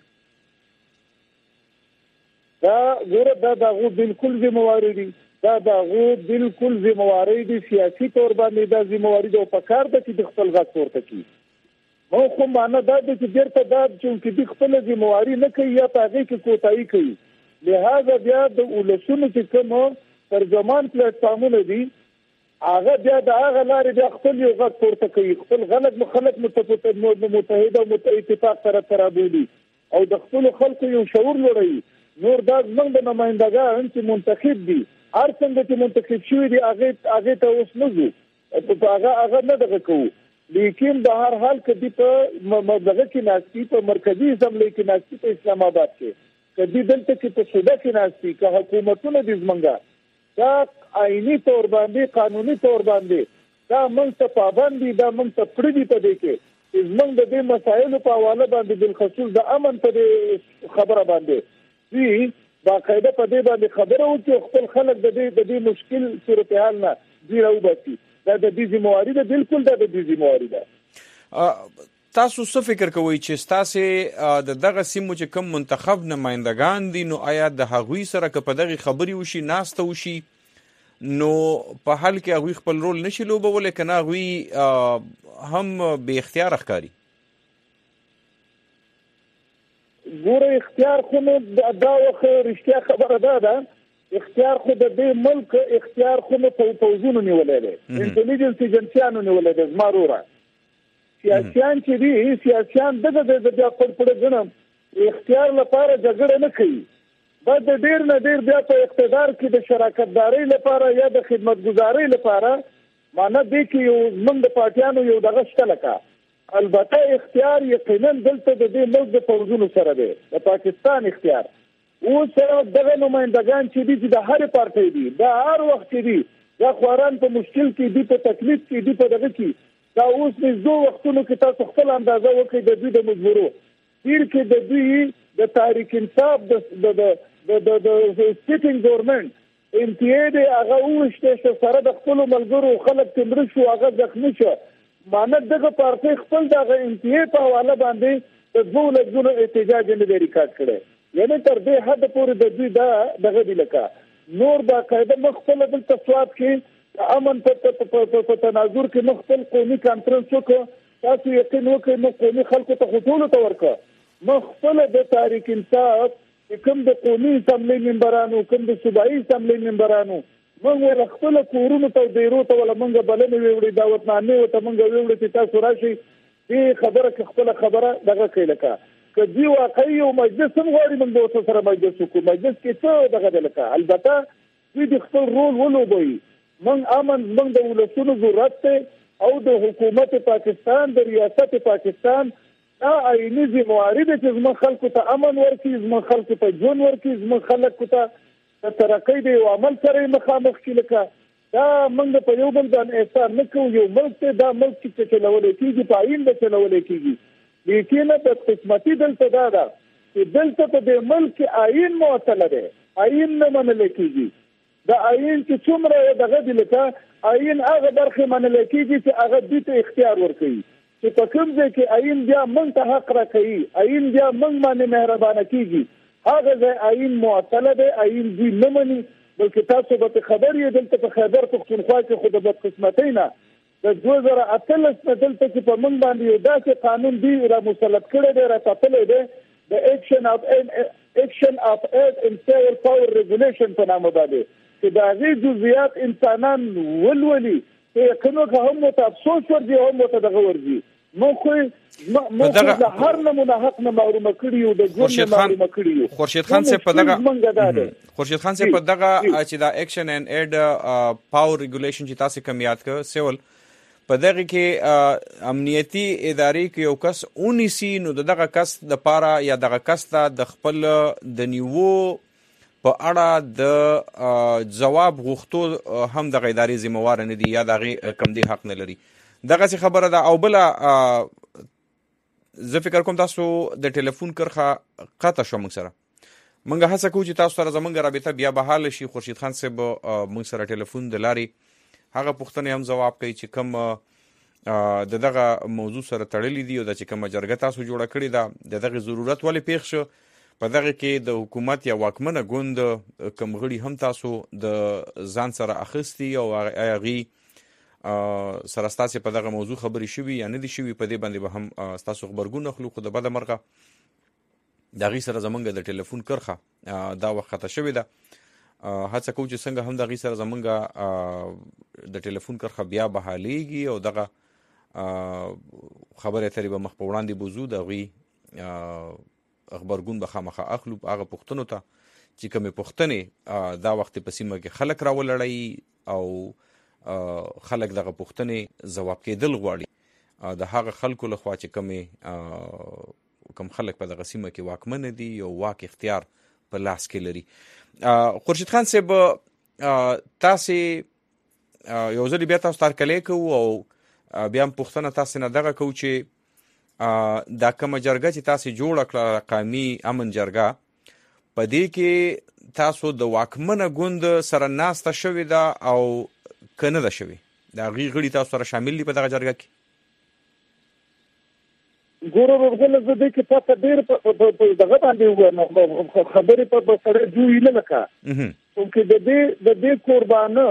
دا ګوره دا د هغو بالکل ذمہواری دي دا د هغو بالکل ذمہواری دي سیاسي طور باندې دا ذمہواری ده او په کار ده چې د خپل غږ پورته کړي. نو خو معنا دا ده چې بیرته دا چې د خپل ذمہواری نه کوي یا په هغې کې کوتاهي کوي. لهذا بیا د ولسونو چې کوم ترجمان پلیټ فارمونه دي هغه بیا د هغه لارې بیا خپل یو غږ پورته کوي خپل غلط خلک متحد او اتفاق سره ترابولي او د خپلو خلکو یو شعور لوړوي. نور دا زموږ د نمایندګان چې منتخب دي هر څنګه چې منتخب شوي دي هغې هغې ته اوس نه ځو هغه هغه نه دغه کوو لیکن د هر حال که دي په دغه کې ناستي په مرکزي اسمبلی کې ناستي په اسلام آباد کې که دي دلته کې په صوبه کې ناستي که حکومتونه دي زمونږ دا آئینی طور باندې قانوني طور باندې دا موږ ته پابند دي دا موږ ته پړه دي په دې کې زمونږ د دې مسایلو په حواله باندې بالخصوص د امن په دې خبره باندې دوی باقاعده په دې باندې خبره وکړي خپل خلک د دې د دې مشکل صورتحال نه دوی راوباسي. دا د دې ذمہواری ده بالکل دا د دې ذمہواری ده. تاسو څه فکر کوئ چې ستاسې د دغه سیمو چې کوم منتخب نمایندګان دي نو آیا د هغوی سره که په دغې خبرې وشي ناسته وشي نو په حل کې هغوی خپل رول نشي لوبولی که نه هغوی هم بې اختیاره ښکاري؟ ګوره اختیار خو نو دا وخت رښتیا خبره ده ده اختیار خو د دې ملک اختیار خو نو پوځونو نیولې ده انټيليجنس ایجنسیانو نیولې ده زما وروره سیاسيان چې دي سیاسيان دغه د بیا په پړ غنم اختیار لپاره جګړه نه کوي بعد ډیر نه ډیر بیا په اقتدار کې د شراکتداري لپاره یا د خدمتګزاري لپاره معنی دی کې یو موږ د پارټیانو یو دغه شته لکه البته اختیار یقینا دلته د دې ملک د پوځونو سره دی د پاکستان اختیار او سره دغه نمائندگان چې دي د هر پارټي دي د هر وخت دي دا خواران په مشکل کې دي په تکلیف کې دي په دغه کې دا اوس د زو وختونو کې تاسو خپل اندازه وکړئ د دوی د مجبورو تیر کې د دوی د تحریک انصاف د د د د سټینګ ګورنمنت ام پی ای د هغه وشته سره د خپل ملګرو خلک تمر شو هغه ځخمي شو مانه دغه پارټي خپل دغه ام پی ای په حواله باندې د دوه لږونو احتجاج نه ریکارډ کړي یعنی تر دې حد پورې د دوی دا دغه دی لکه نور با قاعده مخفل د تصواب کې امن په تناظر کې مخفل قومي کانفرنس وکړ تاسو یقین وکړئ نو قومي خلکو ته خطول ته ورکړه مخفل د تاریخ انصاف کوم د قومي اسمبلی ممبرانو کوم د صوبایي اسمبلی ممبرانو موږ ور خپل کورونو ته ډیرو ته ولا موږ بلنه ویوړي دعوتنامه او ته موږ ویوړي چې تاسو راشي دې خبره کې خپل خبره دغه کوي لکه کدی واقعي او مجلس هم غواړي موږ به سره مجلس وکړو مجلس کې څه دغه لکه البته دوی د خپل رول ولوبوي موږ امن موږ د ولسونو ضرورت ته او د حکومت پاکستان د ریاست پاکستان دا عیني ذمہواری ده چې زموږ خلکو ته امن ورکړي زموږ خلکو ته ژوند ورکړي زموږ خلکو ته د ترقۍ د یو عمل سره مخامخ کړي لکه دا موږ په یو بل باندې احسان نه کوو یو ملک ته دا ملک چې چلول کېږي په عین د چلول کېږي لیکن د قسمتي دلته دا ده چې دلته په دې ملک عین معطل ده عین نه منل کېږي د عین چې څومره دغه دی لکه عین هغه برخه منل کېږي چې هغه دې ته اختیار ورکړي چې په کوم ځای کې عین بیا موږ ته حق راکړي عین بیا موږ باندې مهربانه کېږي هغه ځای عین معطل ده عین دوی نه مني بلکې تاسو به خبر یې دلته په خیبر پختونخوا کې خو د بدقسمتۍ نه د دوه زره اتلس نه دلته چې په موږ باندې یو داسې قانون دی را مسلط کړی دی را ټاکلی دی د اکشن اف اکشن اف ایډ ان سیول پاور ریګولیشن په نامه باندې چې د هغې جزئیات انسانان ولولي چې یقینو که هم ورته افسوس ورځي هم ورته دغه ورځي موږ خو موږ د هر نمونه حق نه محرومه کړي یو د ژوند نه محرومه کړي یو خورشید خان صاحب په دغه خورشید خان صاحب په دغه چې دا اکشن اینڈ ایډ پاور ریګولیشن چې تاسو کوم یاد کړ سیول په دغه کې امنیتي ادارې کې یو کس اونیسی نو دغه کس د پاره یا دغه کس ته د خپل د نیوو په اړه د جواب غوښتو هم د ادارې ذمہوار نه دي یا دغه کم دي حق نه لري دغه څه خبره ده او بل زه فکر کوم تاسو د ټلیفون کرخه قطع شو موږ سره موږ هڅه کوو چې تاسو سره زموږ رابطه بیا بحال شي خورشید خان صاحب موږ سره ټلیفون د لاري هغه پوښتنې هم جواب کوي چې کوم د دغه موضوع سره تړلې دي او د چې کوم جرګه تاسو جوړه کړې ده د دغه ضرورت ولې پیښ شو په دغه کې د حکومت یا واکمنه ګوند کوم غړي هم تاسو د ځان سره اخیستي او هغه سره ستاسو په دغه موضوع خبرې شوي یا نه دي شوي په دې باندې به هم تاسو خبرګون اخلو خو د بده مرغه دغه سره زمونږ د ټلیفون کرخه دا وخت شوی ده هڅه کوو چې څنګه هم دغه سره زمونږ د ټلیفون کرخه بیا بحالېږي او دغه خبره تقریبا مخ په وړاندې بوزو دغه خبرګون به خامخا اخلو هغه پښتنو ته چې کومې پښتنې دا وخت په سیمه کې خلک راولړی او خلک دغه پښتنې ځواب کېدل غواړي د هغه خلکو لخوا چې کومې کوم خلک په دغه سیمه کې واکمن دي او واک اختیار په لاس کې لري خورشید خان صاحب تاسو یو ځل بیا تاسو ترکلې کوو او بیا هم پوښتنه تاسو نه دغه کوو چې دا کومه جرګه چې تاسو جوړه کړه قومي امن جرګه په دې کې تاسو د واکمنه ګوند سره ناسته شوې ده او کنه ده شوې دا غي غړي تاسو سره شامل دي په دغه جرګه کې ګورو ورغله زه دې کې پته ډېر په دغه باندې و خبرې په سره جوړې نه لکه چې د دې د دې قربانه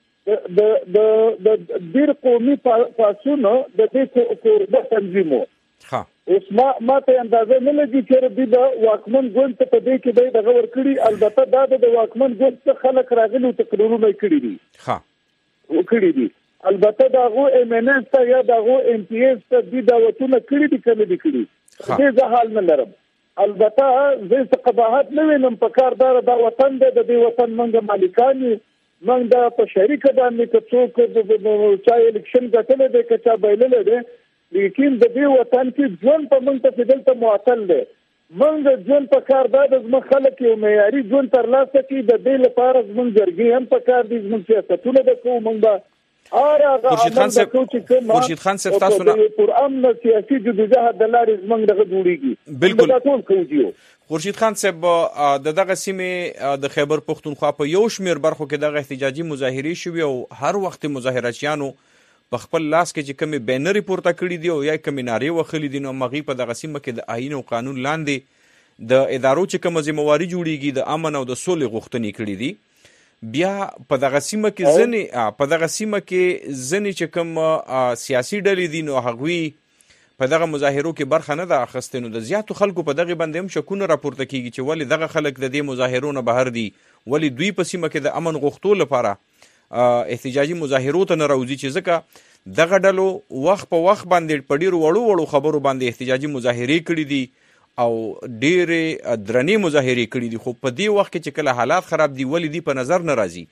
د د د ډېر قومي پاسونو د دې قربانه تنظیمو ها اوس ما ما ته اندازه نه لګي چې د واکمن ګوند ته په دې کې د دغه ور کړی البته دا د واکمن ګوند څخه خلک راغلي تقریرونه کړی دي ها وکړي دي البته دا غو ام ان اس ته یا دا غو ام پی اس ته د دعوتونه کړی دي کله دي کړی دې ځه حال نه لرم البته زه څه قباحت نه وینم په کار دار د وطن د دې وطن منګه مالکان من دا په شریک باندې که څوک چا الیکشن ګټل دی که چا بایلل دی لیکن د دې وطن کې ژوند په موږ ته فدل ته معطل دی موږ ژوند په کار دا د زموږ خلک یو معیاري ژوند ترلاسه کړي د دې لپاره زموږ جرګې هم په کار دي زموږ سیاستونه د کوو موږ خورشید خان صاحب خورشید خان صاحب تاسو نه پر امن سیاسي جدوجہد د لارې زموږ دغه جوړیږي بالکل ټول کوجیو خورشید خان صاحب د دغه سیمې د خیبر پختونخوا په یو شمیر برخو کې دغه احتجاجي مظاهرې شوې او هر وخت مظاهرچیانو په خپل لاس کې چې کومې بینرې پورته کړي دي او یا کومې نارې وهلې دي نو مغي په دغه سیمه کې د آئین او قانون لاندې د ادارو چې کومه ذمہواری جوړیږي د امن او د سولې غوښتنې کړي دي بیا په دغه سیمه کې ځنې په دغه سیمه کې ځنې چې کوم سیاسي ډلې دي نو هغوی په دغه مظاهرو کې برخه نه ده اخیستې نو د زیاتو خلکو په دغه باندې هم شکونه راپورته کیږي چې ولې دغه خلک د دې مظاهرو نه بهر دي ولې دوی په سیمه کې د امن غوښتو لپاره احتجاجي مظاهرو ته نه راوځي چې ځکه دغه ډلو وخت په وخت باندې په ډیرو وړو وړو خبرو باندې احتجاجي مظاهرې کړي دي او ډېرې درنې مظاهرې کړي دي خو په دې وخت کې چې کله حالات خراب دي ولې دي په نظر نه راځي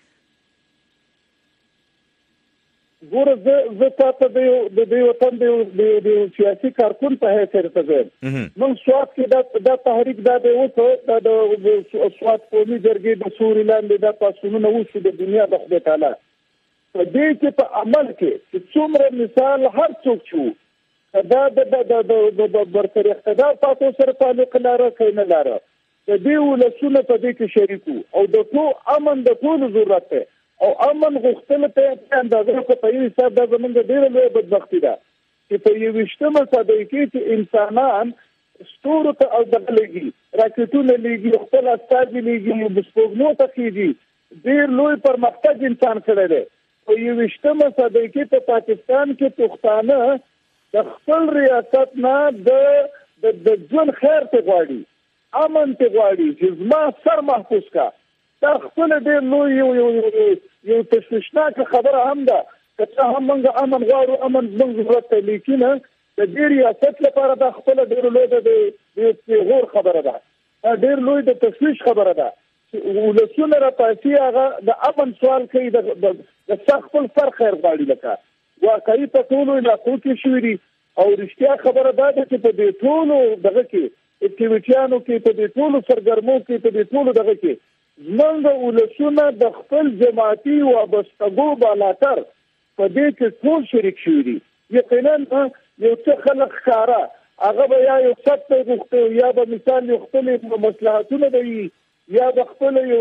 ګوره زه زه تاسو د دې وطن د سیاسي کارکون په حیثیت ته ځم موږ سواد کې دا د تحریک دا د وته د سواد قومي جرګې د سوري لاندې د پاسونو وشو د دنیا د خدای تعالی په دې کې په عمل کې چې څومره مثال هر څوک شو دا د د د برتر اقتدار تاسو سره تعلق لري کینه لري د دې ولسونه په دې کې شریکو او د ټول امن د ټول ضرورت ده او امن غوښتل ته اندازه کو په یوه حساب د زمونږ ډیره لوی بدبختی ده چې په یوه وشتمه صدۍ کې چې انسانان ستورو ته او دغلېږي راکټونه لېږي خپل استاد لېږي بسپوږمو ته کېږي ډیر لوی پرمختګ انسان کړی دی په یوه وشتمه صدۍ کې په پاکستان کې پښتانه د خپل ریاست نه د د ژوند خیر ته غواړي امن ته غواړي چې زما سر محفوظ کا دا خپل ډېر لوی یو یو یو تشویشناک خبره هم ده که هم موږ امن غواړو امن زموږ ضرورت دی لیکن د دې ریاست لپاره دا خپل ډېر لوی د پیغور خبره ده ډېر لوی د تشویش خبره ده ولسونه راپاسي هغه د امن سوال کوي د خپل سر خیر غواړي لکه واقعي په ټولو علاقو کې شوي دي او رښتیا خبره دا ده چې په دې ټولو دغه کې اکټیویټیانو کې په دې ټولو سرګرمو کې په دې ټولو دغه کې زمونږ ولسونه د خپل جماعتي وابستګو بالاتر په دې کې ټول شریک شوي دي یقینا یو څه خلک ښکاره هغه به یا یو ثبت غوښتي یا به مثال یو خپلې مصلحتونه به وي یا به خپل یو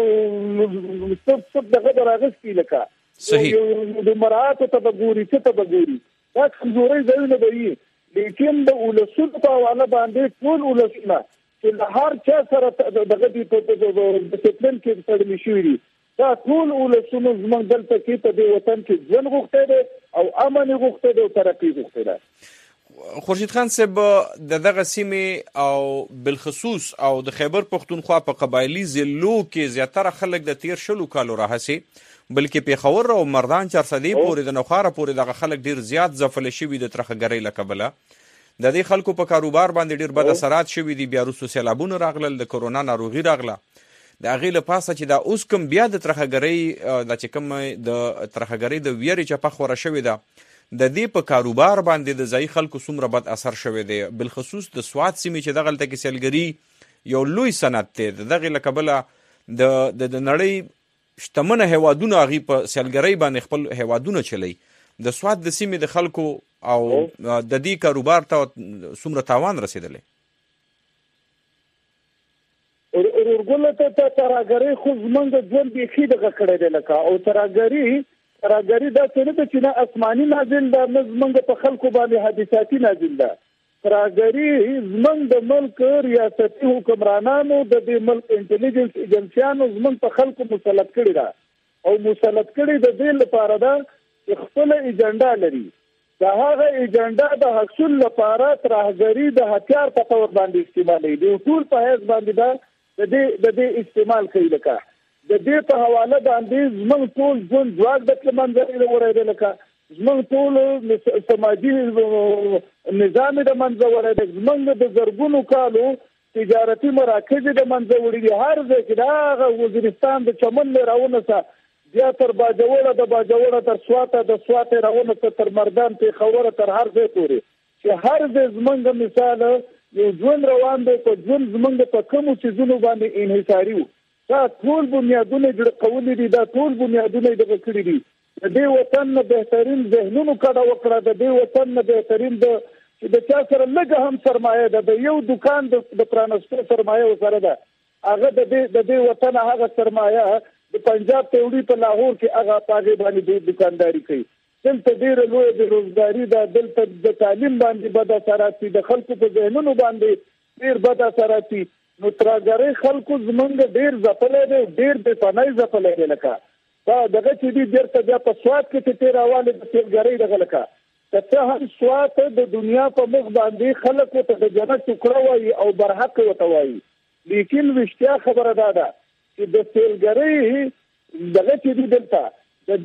څه څه دغه به راغستي لکه د مراعاتو ته به ګوري څه ته به ګوري دا کمزورۍ ځایونه به وي لیکن د ولسونو په حواله باندې ټول ولسونه چې له هر چا سره دغه دي په ډسپلین کې تړلي شوي دي دا ټول ولسونو زموږ دلته کې په دې وطن کې ژوند غوښتی دی او امن یې غوښتی دی او ترقي غوښتی دی خورشید خان صاحب د دغه سیمې او بالخصوص او د خیبر پختونخوا په قبایلي ضلعو کې زیاتره خلک د تیر شلو کالو راهیسې بلکې پیښور او مردان چارسدې پورې د نوخاره پورې دغه خلک ډیر زیات ځپل شوي د ترخګرۍ له کبله د دې خلکو په کاروبار باندې ډیر بد اثرات شوي دي بیا وروسته سیلابونه راغلل د کرونا ناروغي راغله د هغې له پاسه چې دا اوس کوم بیا د ترخګرۍ دا چې کوم د ترخګرۍ د ویرې چپه خوره شوې ده د دې په کاروبار باندې د ځایي خلکو څومره بد اثر شوی دی بالخصوص د سوات سیمې چې دغلته کې سیلګري یو لوی صنعت دی د دغې له کبله د د نړۍ شتمنه هیوادونه هغې په سیلګرۍ باندې خپل هیوادونه چلی د سوات د سیمې د خلکو او د دې کاروبار ته څومره تاوان رسېدلی ورګله ته ترهګرۍ خو زمونږ ژوند بیخي دغه کړی دی لکه او ترهګري ترهګري دا څه نه ده چې نه اسماني نازل ده نه زمونږ په خلکو باندې حادثاتي نازل ده ترهګري زمونږ د ملک ریاستي حکمرانانو د دې ملک انټلیجنس ایجنسیانو زمونږ په خلکو مسلط کړي ده او مسلط کړي د دې لپاره ده چې خپل ایجنډا لري د هغه ایجنډا د حصول لپاره ترهګري د هتیار په تور باندې استعمالوي دی ټول په هیڅ باندې دا د دې د دې استعمال کوي لکه د دې په حواله باندې زموږ ټول ژوند ځواک د منځري ورېدل لکه زموږ ټول سماجي نظام د منځ ورېدل زموږ د زرګونو کالو تجارتي مراکز د منځ وړي هر ځای کې دا وزیرستان د چمن راونه سره بیا تر باجوړه د باجوړه تر سواته د سواته راونه تر مردان ته خوره تر هر ځای پورې چې هر ځای زمونږ مثال یو ژوند روان دی په ژوند زمونږ په کومو چیزونو باندې انحصاري وو دا ټول بنیادونه جوړ کولي دي دا ټول بنیادونه دغه کړی دي د دې وطن نه بهترین ذهنونو کډه وکړه د دې وطن نه بهترین د چې د چا سره لږ هم سرمایه ده د یو دکان د پرانستو سرمایه سره ده هغه د دې د دې وطن هغه سرمایه د پنجاب ته وړي په لاهور کې هغه پاګې باندې دکانداري کوي دلته ډېر لوی د روزګاری دا دلته د تعلیم باندې بد اثرات د خلکو په ذهنونو باندې ډېر بد اثرات نو ترګری خلکو زمونږ ډېر ځپلې دي ډېر د پنای ځپلې دي لکه دا دغه چې دې ډېر ته په سواد کې تیر حواله د تیرګری دغه لکه ته هم سواد د دنیا په مخ باندې خلکو ته د جنت ټکړه وایي او برحق وته وایي لیکن وشتیا خبره ده ده چې د تیرګری دغه چې دې دلته د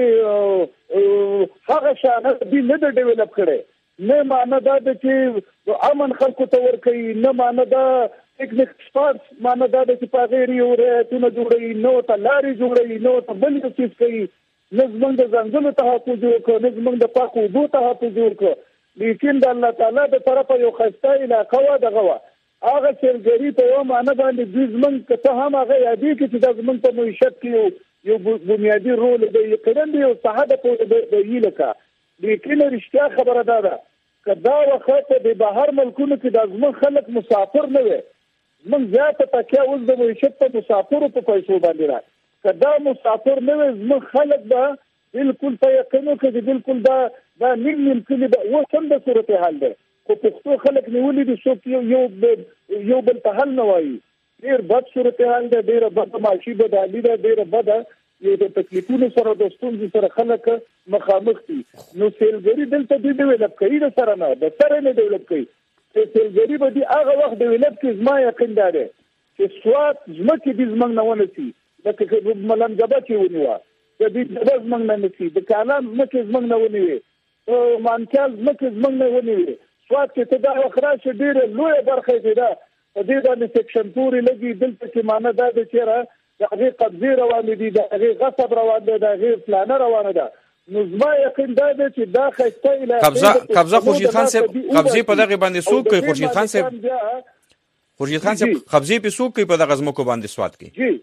دې هغه شانه دې نه د ډیولپ کړي نه معنی دا چې امن خلکو ته ورکوي نه معنی دا ټیکنیک سپارټس معنی دا چې په غیر یو ریتونه جوړوي نو ته لارې جوړوي نو ته بل څه کوي نه زمونږ د ځنګلو تحفظ وکړو نه زمونږ د پاکو اوبو تحفظ وکړو لیکن د الله تعالی د طرفه یو خسته علاقه وه دغه وه هغه سیلګري په یو معنی باندې دوی زمونږ که څه هم هغه یادي کې چې دا زمونږ په معیشت کې یو بنیادي رول دی یقینا دی یو څه د پوهه دی لکه لیکن رښتیا خبره ده ده که دا وخت د بهر ملکونو کې د زمونږ خلک مسافر نه وي زمونږ زیاته تکیه اوس د معیشت په مسافرو په پیسو باندې را که دا مسافر نه وي زمونږ خلک به بالکل په یقین وکړي چې بالکل دا دا نیم نیم کلي به اوس هم د صورتحال دی خو پښتو خلک نیولي دي څوک یو یو بل ته حل نه وایي ډېر بد صورتحال ده ډېره بده معاشي بدحالي ده ډېره بده یو د تکلیفونو سره د ستونزو سره خلک مخامخ دي نو سیلګري دلته دوی ډیولپ کوي د سره نه د سره نه ډیولپ کوي سیلګري به دي هغه وخت ډیولپ کوي زما یقین ده چې سوات ځمکې دې زموږ نه ونسي لکه ملم جبه چې ونیوه د دې جبه زموږ نه نسي د کالام ځمکې زموږ نه ونیوي مانکال ځمکې زموږ نه ونیوي سواد کې ته دا وخت راشي ډېره لویه برخه دی دا په دې باندې سیکشن پورې لګي دلته کې معنی دا ده چې د هغې قبضې روانې دي د هغې غصب روان دی د هغې پلانه روانه ده نو زما یقین دا دی چې دا ښایسته علاقې قبضه خورشید خان صاحب قبضې په دغې باندې څوک کوي خورشید خان صاحب خورشید خان صاحب قبضې په څوک کوي په دغه ځمکو باندې سواد کې جی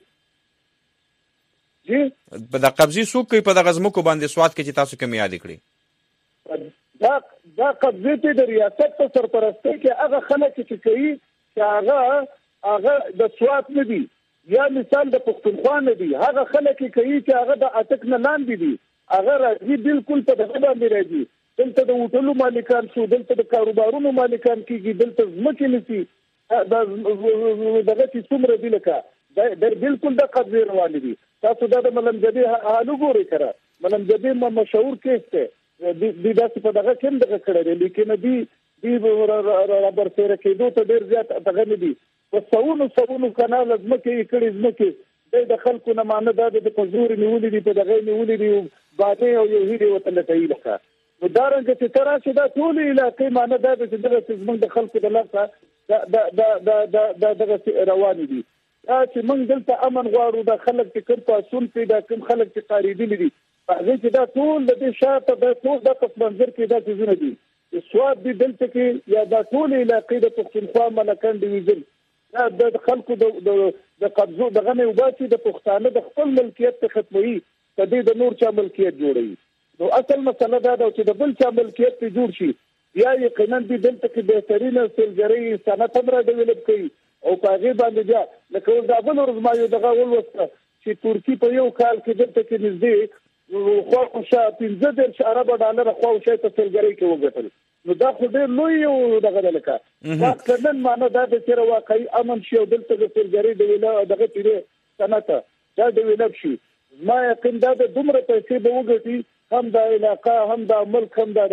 جی په د قبضې څوک کوي په دغه ځمکو باندې سواد کې چې تاسو کوم یاد کړی دا دا قبضې ته د ریاست په سرپرستۍ کې هغه خلک چې کوي چې هغه هغه د سوات نه دي یا مثال د پښتونخوا نه دي هغه خلک کوي چې هغه د اټک نه لاندې دي هغه راځي بالکل په دغه باندې راځي دلته د هوټلو مالکان شو دلته د کاروبارونو مالکان کېږي دلته ځمکې نسي دغه چې څومره دي لکه دا بالکل د قبضې روانې دي تاسو دا د ملم جبې حال وګورئ کړه ملم جبې مشهور کیس دی دی داسې په دغه کې دغه کړی دی لیکن دی دی رابرسېره کېدو ته ډېر زیات دغه نه دي په سوونو سوونو کنال ځمکې یې کړې ځمکې دی د خلکو نه معنی دا د په زور نیولي دي په دغه نیولي دي بانې او یو هیرې ورته لټوي لکه نو دارنګه چې ته راشې دا ټولې علاقې معنی دا ده چې دغسې زموږ د خلکو د لاسه دا دغسې روانې دي دا چې موږ دلته امن غواړو دا خلک چې کوم پاڅون کوي دا کوم خلک چې قاریدلي دي هغه چې دا ټول د دې شاته دا ټول د پس منظر کې دا څیزونه دي سواد دي دلته کې یا دا ټول علاقې د پښتونخوا ملکان ډیویژن دا د خلکو د قبضو دغه نه وباسي د پښتانه د خپل ملکیت ته ختموي په دې د نور چا ملکیت جوړوي نو اصل مسله دا ده چې د بل چا ملکیت ته جوړ شي یا یقینا دي دلته کې بهترینه سیلګرۍ صنعت هم را ډیولپ کوي او په هغې باندې بیا لکه اوس دا بل ورځ ما یو دغه ولوسته چې ترکي په یو کال کې دلته کې نږدې خواوشا پنځه دېرش اربه ډالره خواوشا ته سیلګرۍ کې وګټل نو دا خو ډېر لوی یو دغه ده لکه واک نن معنی دا ده چې واقعي امن شي او دلته د سیلګرۍ ډیولپ دغه چې صنعت دا ډیولپ شي زما یقین دا ده دومره پیسې به وګټي هم دا علاقه هم دا ملک هم دا دغه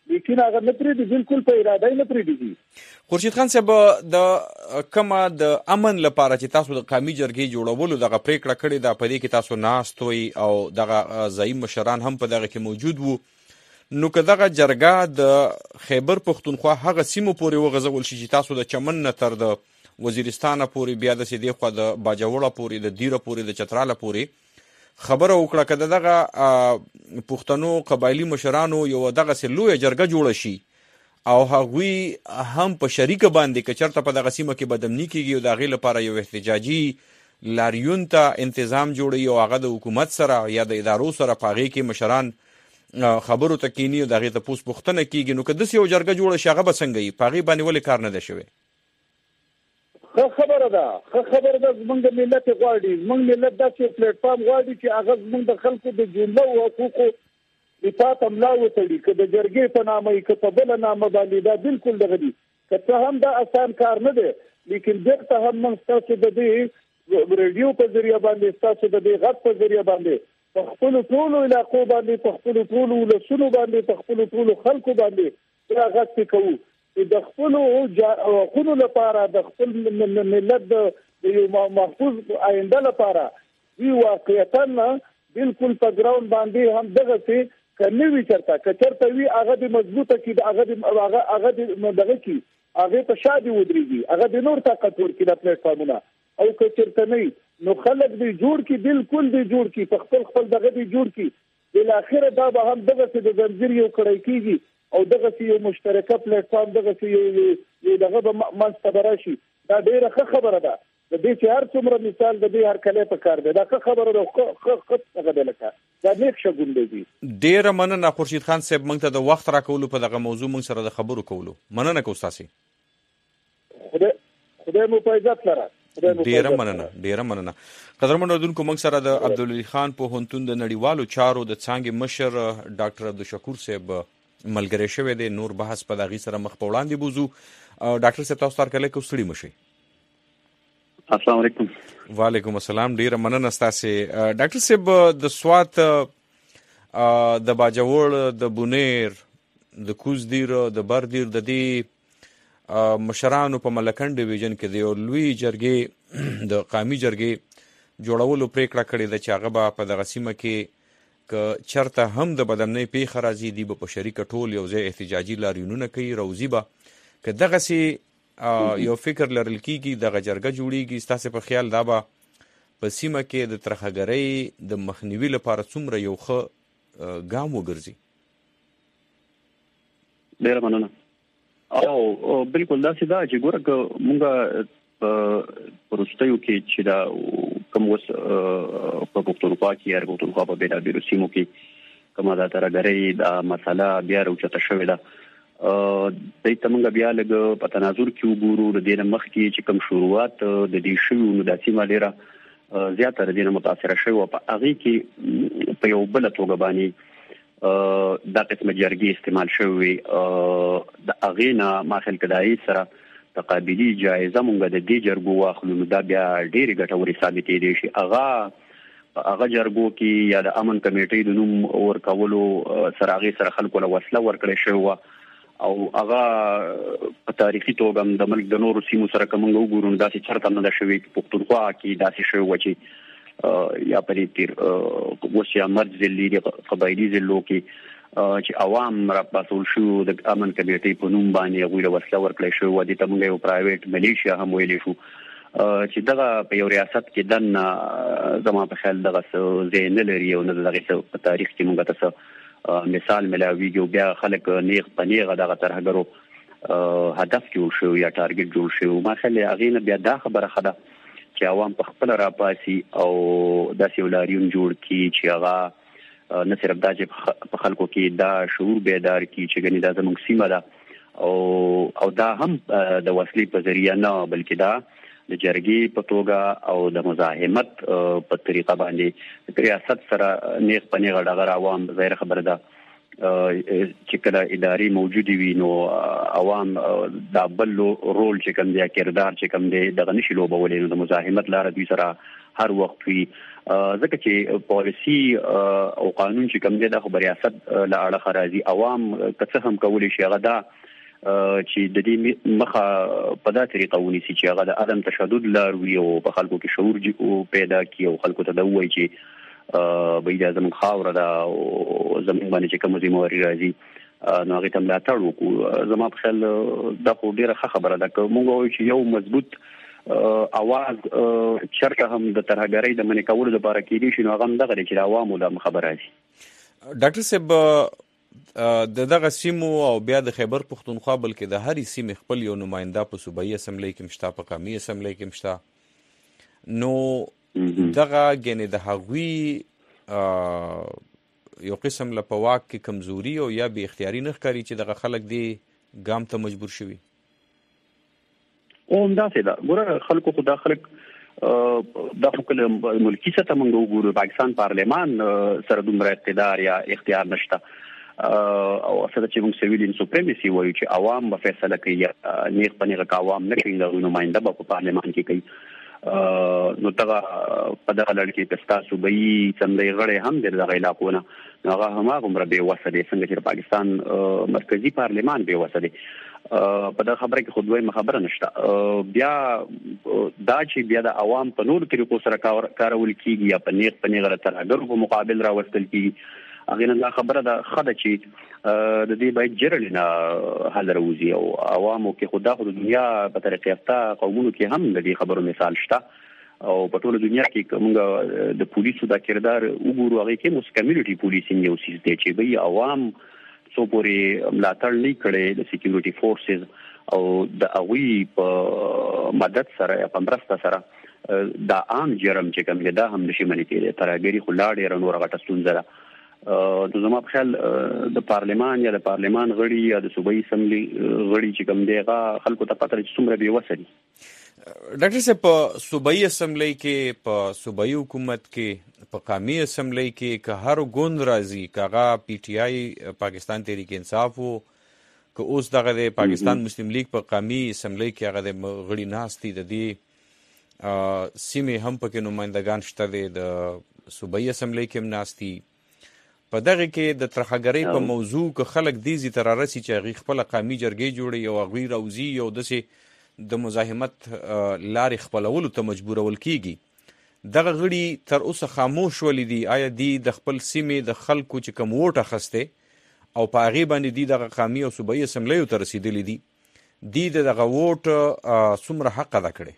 لیکن هغه نه پرېږدي، بالکل په اراده یې نه پرېږدي. خورشید خان صاحب د کومه د امن لپاره چې تاسو د قومي جرګې جوړولو دغه پریکړه کړې ده، په دې کې تاسو ناست وئ او دغه ځایي مشران هم په دغه کې موجود وو، نو که دغه جرګه د خیبر پښتونخوا هغه سیمو پورې وغځول شي چې تاسو د چمن نه تر د وزیرستانه پورې، بیا داسې دې خوا د باجوړه پورې، د دیره پورې، د چتراله پورې خبره وکړه، که د دغه پښتنو قبایلي مشرانو یو دغسې لویه جرګه جوړه شي او هغوی هم په شریکه باندې که چېرته په دغه سیمه کې بدامني کېږي او د هغې لپاره یو احتجاجي لاریون ته انتظام جوړوي او هغه د حکومت سره یا د ادارو سره په هغې کې مشران خبرو ته کینی او د هغې تپوس پوښتنه کېږي، نو که داسې یو جرګه جوړه شي هغه به څنګه وي؟ په هغې باندې ولې کار نه دی شوی؟ ښه خبره ده، ښه خبره ده. زمونږ ملت غواړي، زمونږ ملت داسې پلیټ فارم غواړي چې هغه زمونږ د خلکو د جمله او حقوقو دفاع ته ملا وتړي، که د جرګې په نامه که په بله نامه باندې، دا بالکل دغه دي. که څه هم دا اسان کار نه دی، لیکن بېرته هم موږ ستاسو د دې ریډیو په ذریعه باندې، ستاسو د دې غږ په ذریعه باندې په خپلو ټولو علاقو باندې، په خپلو ټولو ولسونو باندې، په خپلو ټولو خلکو باندې دا غږ پې کوو چې د خپلو حقونو لپاره، د خپل ملت د یو محفوظ آینده لپاره دوی واقعیتا بالکل په ګراوند باندې هم دغسې که نه وي چېرته، که چېرته وي هغه دې مضبوطه کړي، هغه هغه دې دغه کړي، هغې په شا دې ودرېږي، هغه دې نور طاقت ورکړي دا پلیټ فارمونه. او که چېرته نه وي نو خلک دې جوړ کړي، بالکل دې جوړ کړي، په خپل خپل دغه دې جوړ کړي. بالاخره دا به هم دغسې د زنځیر یو کړی کېږي او دغسې یو مشترکه پلیټ فارم، دغسې یو دغه به منځته به راشي. دا ډېره ښه خبره ده، د دې چې هر څومره مثال د دې هرکلی په کار دی، دا ښه خبره ده، ښه ښه هغه دی، لکه دا نیک شګون دی. ډېره مننه خورشید خان صاحب، موږ ته د وخت راکولو، په دغه موضوع موږ سره د خبرو کولو. مننه کوو ستاسې. خدای خدای مو په عزت لره. ډیره مننه، ډیره مننه. قدرمن اردوونکو، موږ سره د عبدالولي خان پوهنتون د نړیوالو چارو د څانګې مشر ډاکټر عبدالشکور صاحب ملګری شوی دی. نور بحث په دغې سره مخ په وړاندې بوځو. ډاکټر صاحب تاسو ته هرکلی کوو، ستړي مه شئ. السلام علیکم. وعلیکم السلام. ډیره مننه ستاسې. ډاکټر صاحب، د سوات، د باجوړ، د بونیر، د کوزدیر، د بردیر، د دې مشرانو په ملکن ډیویژن کې د یو لوی جرګې د قومي جرګې جوړولو پریکړه کړې ده چې هغه به په دغه سیمه کې که چېرته هم د بدامنۍ پیښه راځي، دوی به په شریکه ټول یو ځای احتجاجي لاریونونه کوي، روزي به. که دغسې یو فکر لرل کېږي، دغه جرګه جوړېږي، ستاسې په خیال دا به په سیمه کې د ترهګرۍ د مخنیوي لپاره څومره یو ښه ګام وګرځي؟ ډېره مننه. او بالکل داسې ده چې ګوره که مونږ په وروستیو کې چې دا کوم اوس په پښتونخوا کې یا پښتونخوا په بېلابېلو سیمو کې کومه دا ترهګرۍ دا مسله بیا راوچته شوې ده، دې ته مونږ بیا لږ په تناظر کې وګورو. د دې نه مخکې چې کوم شروعات د دې شوي نو دا سیمه ډېره زیاته د دې نه متاثره شوې وه. په هغې کې په یو بله توګه باندې دا قسمه جرګې استعمال شوی. د هغې نه ما خیال کې د هغې سره تقابلي جایزه مونږ د دې جرګو واخلو، نو دا بیا ډېرې ګټورې ثابتېدی شي. هغه په هغه جرګو کې یا د امن کمیټۍ د نوم ورکولو سره هغې سره خلکو له وسله ورکړی شوې وه، او هغه په تاریخي توګه هم د ملک د نورو سیمو سره که مونږ وګورو نو داسې چېرته نه ده شوې. پښتونخوا کې داسې شوې وه چې یا په دې تیر اوس یا مرج ضلعي د قبایلي ضلعو کې چې عوام راپاڅول شو د امن کمیټۍ په نوم باندې هغوی له وسله ورکړی شوې وه. دې ته مونږ یو پرایویټ ملیشیا هم ویلی شو چې دغه په یو ریاست کې دننه زما په خیال دغه څه ځای نه لري او نه د هغې څه په تاریخ کې مونږ ته څه مثال ملاویږي او بیا خلک نیغ په نیغه دغه ترهګرو هدف جوړ شو یا ټارګټ جوړ شو. ما خیال هغې نه بیا دا خبره ښه ده چې عوام په خپله راپاسي او داسې یو لاریون جوړ کړي چې هغه نه صرف دا چې په خلکو کې دا شعور بیدار کړي چې ګنې دا زموږ سیمه ده او او دا هم د وسلې په ذریعه نه بلکې دا د جرګې په توګه او د مزاحمت په طریقه باندې د ریاست سره نیغ په نیغه ډغر عوام ظاهره خبره ده چې کله ادارې موجودې وي نو عوام دا بل رول چې کوم دی کردار چې کوم دی دغه نشي لوبولی، نو د مزاحمت لاره دوی سره هر وخت وي ځکه چې پالیسي او قانون چې کوم دی د ریاست له اړخه راځي عوام که هم کولی شي هغه دا چې د دې مخه په دا طریقه ونیسي چې هغه د عدم تشدد لار وي او په خلکو کې شعور پیدا کړي او خلکو ته دا وایي چې به دا زموږ خاوره ده او زموږ باندې چې کوم ذمہواري راځي نو هغه ته ملاتړ وکړو. زما په خیال دا خو ډیره ښه خبره ده که موږ وایو چې یو مضبوط اواز چرته هم د ترهګرۍ د منې کولو لپاره کېدی شي نو هغه هم دغه دی چې د عوامو له مخه راځي. ډاکټر صاحب د دغه سیمو او بیا د خیبر پښتونخوا بلکې د هرې سیمې خپل یو نماینده په صوبایي اسمبلی کې مشته په قومي اسمبلی کې مشته نو دغه ګنې د هغوی یو قسم له په واک کې کمزوري او یا بې اختیاري نه ښکاري چې دغه خلک دې ګام ته مجبور شوي او همداسې ده. ګوره خلکو خو دا خلک دا خو کله ملکي سطح موږ وګورو پاکستان پارلمان سره دومره اقتدار یا اختیار نشته او اصل چې موږ سیویلین سوپریمسي وایو چې عوام به فیصله کوي نیغ په نیغه عوام نه کوي د نماینده به په پارلمان کې کوي نو دغه په دغه لړ کې که ستاسو صوبایي اسمبلۍ غړی هم دی دغه علاقو نه نو هغه هماغومره بېوسه دی څنګه چې د پاکستان مرکزي پارلمان بېوسه دی. په دا خبره کې خو دویمه خبره نشته. بیا دا چې بیا د عوام په نورو طریقو سره کارول کېږي یا په نیغ په نیغه د ترهګرو په مقابل راوستل کېږي هغې نه دا خبره ده ښه ده چې د دې باید جرړې نه حل راوځي او عوامو کې خو دا خو د دنیا په ترقي یافته قومونو کې هم د دې خبرو مثال شته او په ټوله دنیا کې موږ د پولیسو دا کردار وګورو هغې کې موږ کمیونټي پولیسینګ یو څیز دی چې به عوام څو پورې ملاتړ نه کړي د سکیورټي فورسز او د هغوی په مدد سره یا په مرسته سره دا عام جرم چې کوم دی دا هم نشي منې کېدی. ترهګري خو لا ډېره نوره غټه ستونزه ده. نو زما په خیال د پارلمان یا د پارلمان غړي یا د صوبایي اسمبلي غړي چې کوم دی هغه خلکو ته پته چې څومره بېوسه دي. ډاکټر صاحب په صوبایي اسمبلی کې په صوبایي حکومت کې په قومي اسمبلی کې که هر ګوند راځي که هغه پی ټي آی پاکستان تحریک انصاف و که اوس دغه د پاکستان مسلم لیگ په قومي اسمبلی کې هغه د غړي ناست دي د دې سیمې هم پکې نمایندګان شته دی د صوبایي اسمبلی کې هم ناست دي. په دغه کې د ترهګرۍ په موضوع که خلک دې ځي ته رارسي چې هغوی خپله قومي جرګې جوړوي او هغوی راوځي او داسې د مزاحمت لارې خپلولو ته مجبورول کېږي دغه غړي تر اوسه خاموش ولې دي؟ آیا دی د خپل سیمې د خلکو چې کوم ووټ اخیستی او په هغې باندې دی دغه قومي او صوبایي اسمبلیو ته رسېدلي دي دی د دغه ووټ څومره حق ادا کړی؟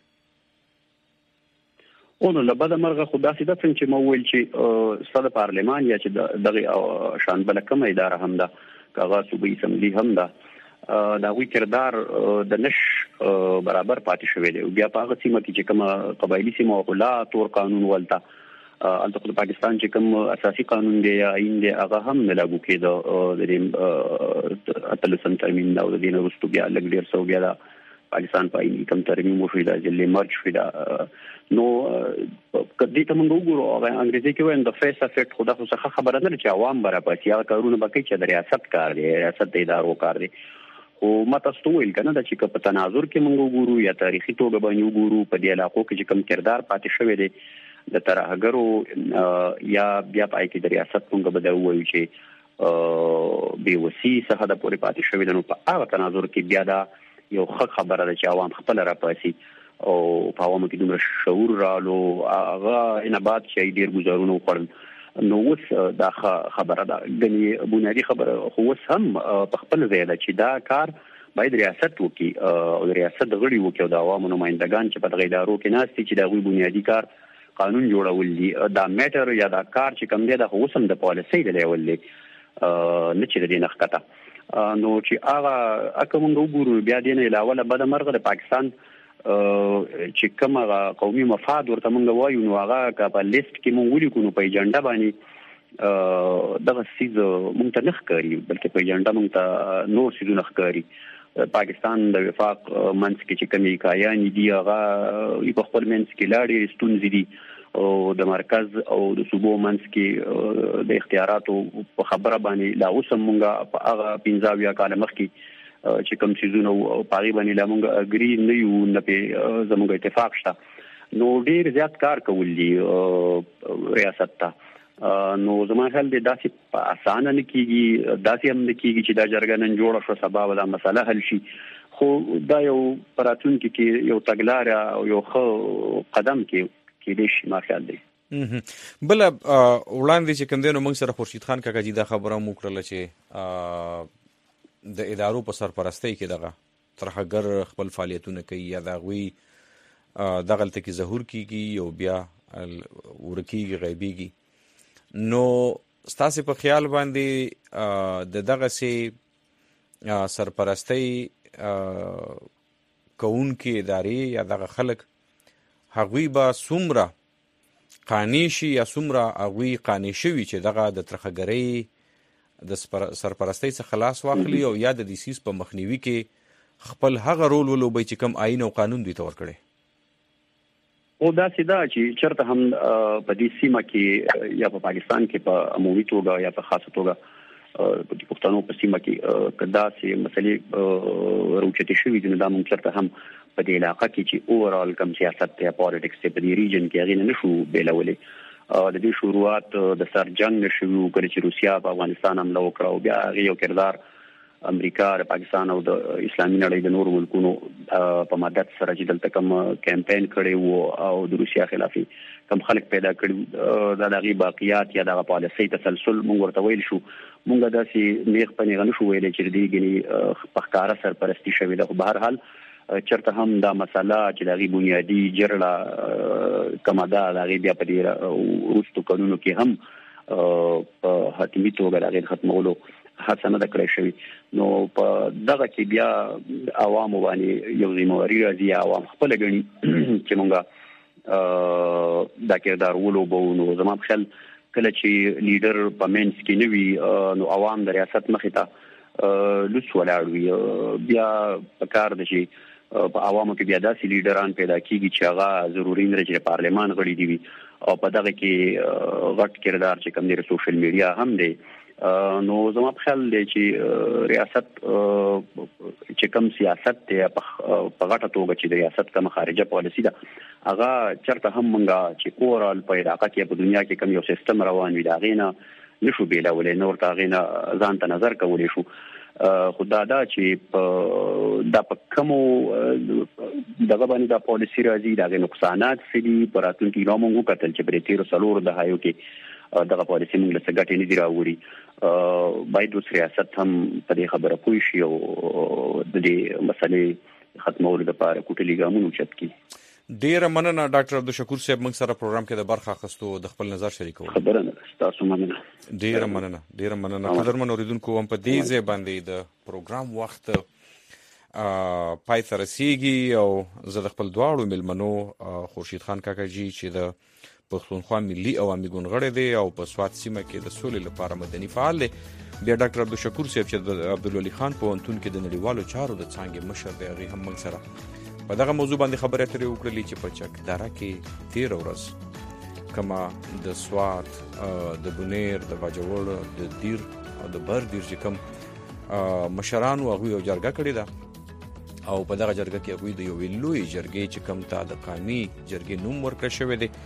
او نو له بده مرغه خو داسې ده څنګه چې ما وویل چې ستا د پارلمان یا چې دغې شان بله کومه اداره هم ده که هغه صوبایي اسمبلي هم ده د هغوی کردار د نش برابر پاتې شوی دی. بیا په هغه سیمه کې چې کومه قبایلي سیمه وه لا تور قانون ولته هلته خو د پاکستان چې کوم اساسي قانون دی یا آیین دی هغه هم نه لاګو کېده د دې اتلسم ترمیم نه او د دې نه وروستو بیا لږ ډېر څه بیا د پاکستان په آیین کې کوم ترمیم وشوي دا ځلې مرج شوي دا نو که دې ته موږ وګورو هغه انګریزي کې وایم د فیس افیکټ خو دا خو څه خبره نه ده چې عوام به راپاسي هغه کارونه به کوي چې د ریاست کار دی ریاست د ادارو کار دی. خو ما تاسو ته وویل که نه دا چې که په تناظر کې موږ وګورو یا تاریخي توګه باندې وګورو په دې علاقو کې چې کوم کردار پاتې شوی دی د ترهګرو یا بیا په هغې کې د ریاست موږ به دا ووایو چې بېوسي څخه د پورې پاتې شوی دی نو په هغه تناظر کې بیا دا یو ښه خبره ده چې عوام خپله راپاسي او په عوامو کې دومره شعور رالو هغه انبات چې ډېر ګزارونه وخوړل نو اوس دا خبره ده ګنې بنیادي خبره خو اوس هم په خپل ځای ده چې دا کار باید ریاست وکړي او د ریاست غړي وکړي او د عوامو نمایندګان چې په دغه ادارو کې ناست دي چې د هغوی بنیادي کار قانون جوړول دي دا میټر یا دا کار چې کوم دی دا خو اوس هم د پالیسۍ د لیول دی نه چې د دې نه ښکته نو چې هغه که موږ وګورو بیا دې نه علاوه له بده مرغه د پاکستان چې کوم هغه قومي مفاد ورته موږ وایو نو هغه که په لیست کې موږ ولیکو نو په ایجنډا باندې دغه څیز موږ ته نه ښکاري بلکې په ایجنډا موږ ته نور څیزونه ښکاري. پاکستان د وفاق منځ کې چې کومې کایانې دي هغه په خپل منځ کې لا ډېرې ستونزې دي او د مرکز او د صوبو منځ کې د اختیاراتو په خبره باندې لا اوس هم موږ په هغه پنځه اویا کاله مخکې چې کوم څیزونه په هغې باندې لا موږ اګري نه یو نه پرې زموږ اتفاق شته نو ډیر زیات کار کول دي ریاست ته نو زما خیال دی داسې په اسانه نه کیږي، داسې هم نه کیږي چې دا جرګه نن جوړه شو سبا به دا مسله حل شي، خو دا یو پراتونکي کې یو تګلاره او یو ښه قدم کې کېدای شي ما خیال دی. بل وړاندې چې کوم دی نو موږ سره خورشید خان کاکا جی دا خبره مو کړله چې د ادارو په سرپرستۍ کې دغه ترهګر خپل فعالیتونه کوي یا د هغوی دغلته کې ظهور کیږي او بیا ورکیږي غیبیږي. نو ستاسې په خیال باندې د دغسې سرپرستۍ کوونکې ادارې یا دغه خلک هغوی به څومره قانع شي یا څومره هغوی قانع شوي چې دغه د ترهګرۍ د سرپرستۍ څخه لاس واخلي او یا د دې سیس په مخنیوي کې خپل هغه رول ولوبوي چې کوم آیین او قانون دوی ته ورکړی. او داسې ده چې چېرته هم په دې سیمه کې یا په پاکستان کې په عمومي توګه یا په خاصه توګه په د پښتنو په سیمه کې که داسې مسلې راوچتې شوي دي نو دا موږ چېرته هم په دې علاقه کې چې اوورال کم سیاست دی پالیټکس دی په دې ریجن کې هغې نه نشو بیلولی. د دې شروعات د سر جنګ نه شوي وو، کله چې روسیه په افغانستان حمله وکړه او بیا هغې یو کردار امریکا د پاکستان او د اسلامي نړۍ د نورو ملکونو په مدد سره چې دلته کوم کمپین کړی وو او د روسیه خلافي کوم خلک پیدا کړي دا د هغې باقیات یا دغه پالیسۍ تسلسل موږ ورته ویل شو. موږ داسې نیغ په نیغه نشو ویلی چې د دې ګنې په ښکاره سرپرستي شوې ده، خو به هر حال چېرته هم دا مسله چې د هغې بنیادي جرړه کومه ده د هغې بیا په دې وروستو کلونو کې هم په حتمي توګه د هغې د ختمولو هڅه نه ده کړی شوې. نو په دغه کې بیا عوامو باندې یو ذمهواري راځي، عوام خپله ګڼي چې مونږ دا کردار ولوبو. نو زما په خیال کله چې لیډر په منځ کې نه وي نو عوام د ریاست مخې ته لوڅ ولاړ وي. بیا پکار ده چې په عوامو کې بیا داسې لیډران پیدا کېږي چې هغه ضروري نه چې د پارلمان غړي دي وي او په دغه کې غټ کردار چې کوم دی سوشل میډیا هم دی. نو زما په خیال دی چې ریاست چې کوم سیاست دی په غټه توګه چې د ریاست کوم خارجه پالیسي ده هغه چېرته هم مونږه چې اورال په علاقه کې په دنیا کې کوم یو سیستم روان وي د هغې نه نشو بیلولی، نه ورته هغې نه ځان ته نظر کولی شو. خو دا ده چې دا په کومو دغه باندې دا پالیسي راځي د هغې نقصانات څه دي په راتلونکي کې نو موږ وکتل چې په دې تېرو څلورو دهایو کې دغه پالیسي موږ له څه ګټې نه دي راوړي. باید اوس ریاست هم په دې خبره پوه شي او د دې مسلې ختمولو دپاره کوټلي ګامونه اوچت کړي. ډیره مننه ډاکټر عبدالشکور صاحب موږ سره پروګرام کې د برخه اخیستو د خپل نظر شریکولو. خبره نه ستاسو مننه. ډیره مننه ډیره مننه. قدرمن اوریدونکو هم په دې ځای باندې د پروګرام وخت پای ته رسیږي او زه د خپل دواړو مېلمنو خورشید خان کاکا جي چې د پښتونخوا ملي عوامي ګوند غړی دی او په سوات سیمه کې د سولې لپاره مدني فعال دی، بیا ډاکټر عبدالشکور صاحب چې د عبدالولي خان پوهنتون کې د نړیوالو چارو د څانګې مشر دی، هغې هم موږ سره په دغه موضوع باندې خبرې اترې وکړلې چې په چکدره کې تېره ورځ کومه د سوات د بونیر د باجوړ د دیر او د بر دیر چې کوم مشرانو هغوی یو جرګه کړې ده او په دغه جرګه کې هغوی د یوې لویې جرګې چې کوم ته د قامي جرګې نوم ورکړی شوی دی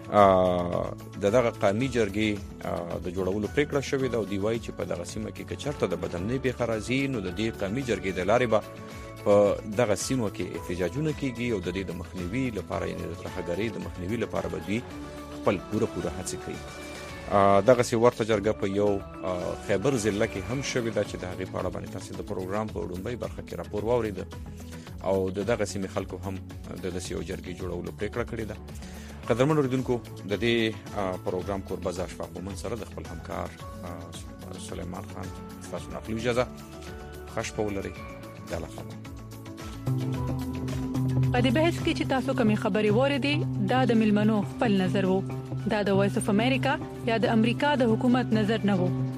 د دغه قامي جرګې د جوړولو پریکړه شوې ده او دوی وایي چې په دغه سیمه کې که چېرته د بدامنۍ پېښه راځي نو د دې قامي جرګې د لارې به په دغه سیمو کې احتجاجونه کېږي او د دې د مخنیوي لپاره یعنې د ترهګرۍ د مخنیوي لپاره به دوی خپل پوره پوره هڅې کوي. دغسې ورته جرګه په یو خیبر ضلع کې هم شوې ده چې د هغې په اړه باندې تاسې د پروګرام په لومړۍ برخه کې راپور واورېده او د دغه سیمې خلکو هم د داسې یو جرګې جوړولو پرېکړه کړې ده. قدرمن اوریدونکو د دې پروګرام کوربه زه اشفاق مومن سره د خپل همکار سلیمان خان ستاسو نه اخلو اجازه. ښه شپه ولرئ. د الله خبر په دې بحث کې چې تاسو کومې خبرې واورېدې دا د ملمنو خپل نظر وو، دا د وایس اف امریکا یا د امریکا د حکومت نظر نه وو.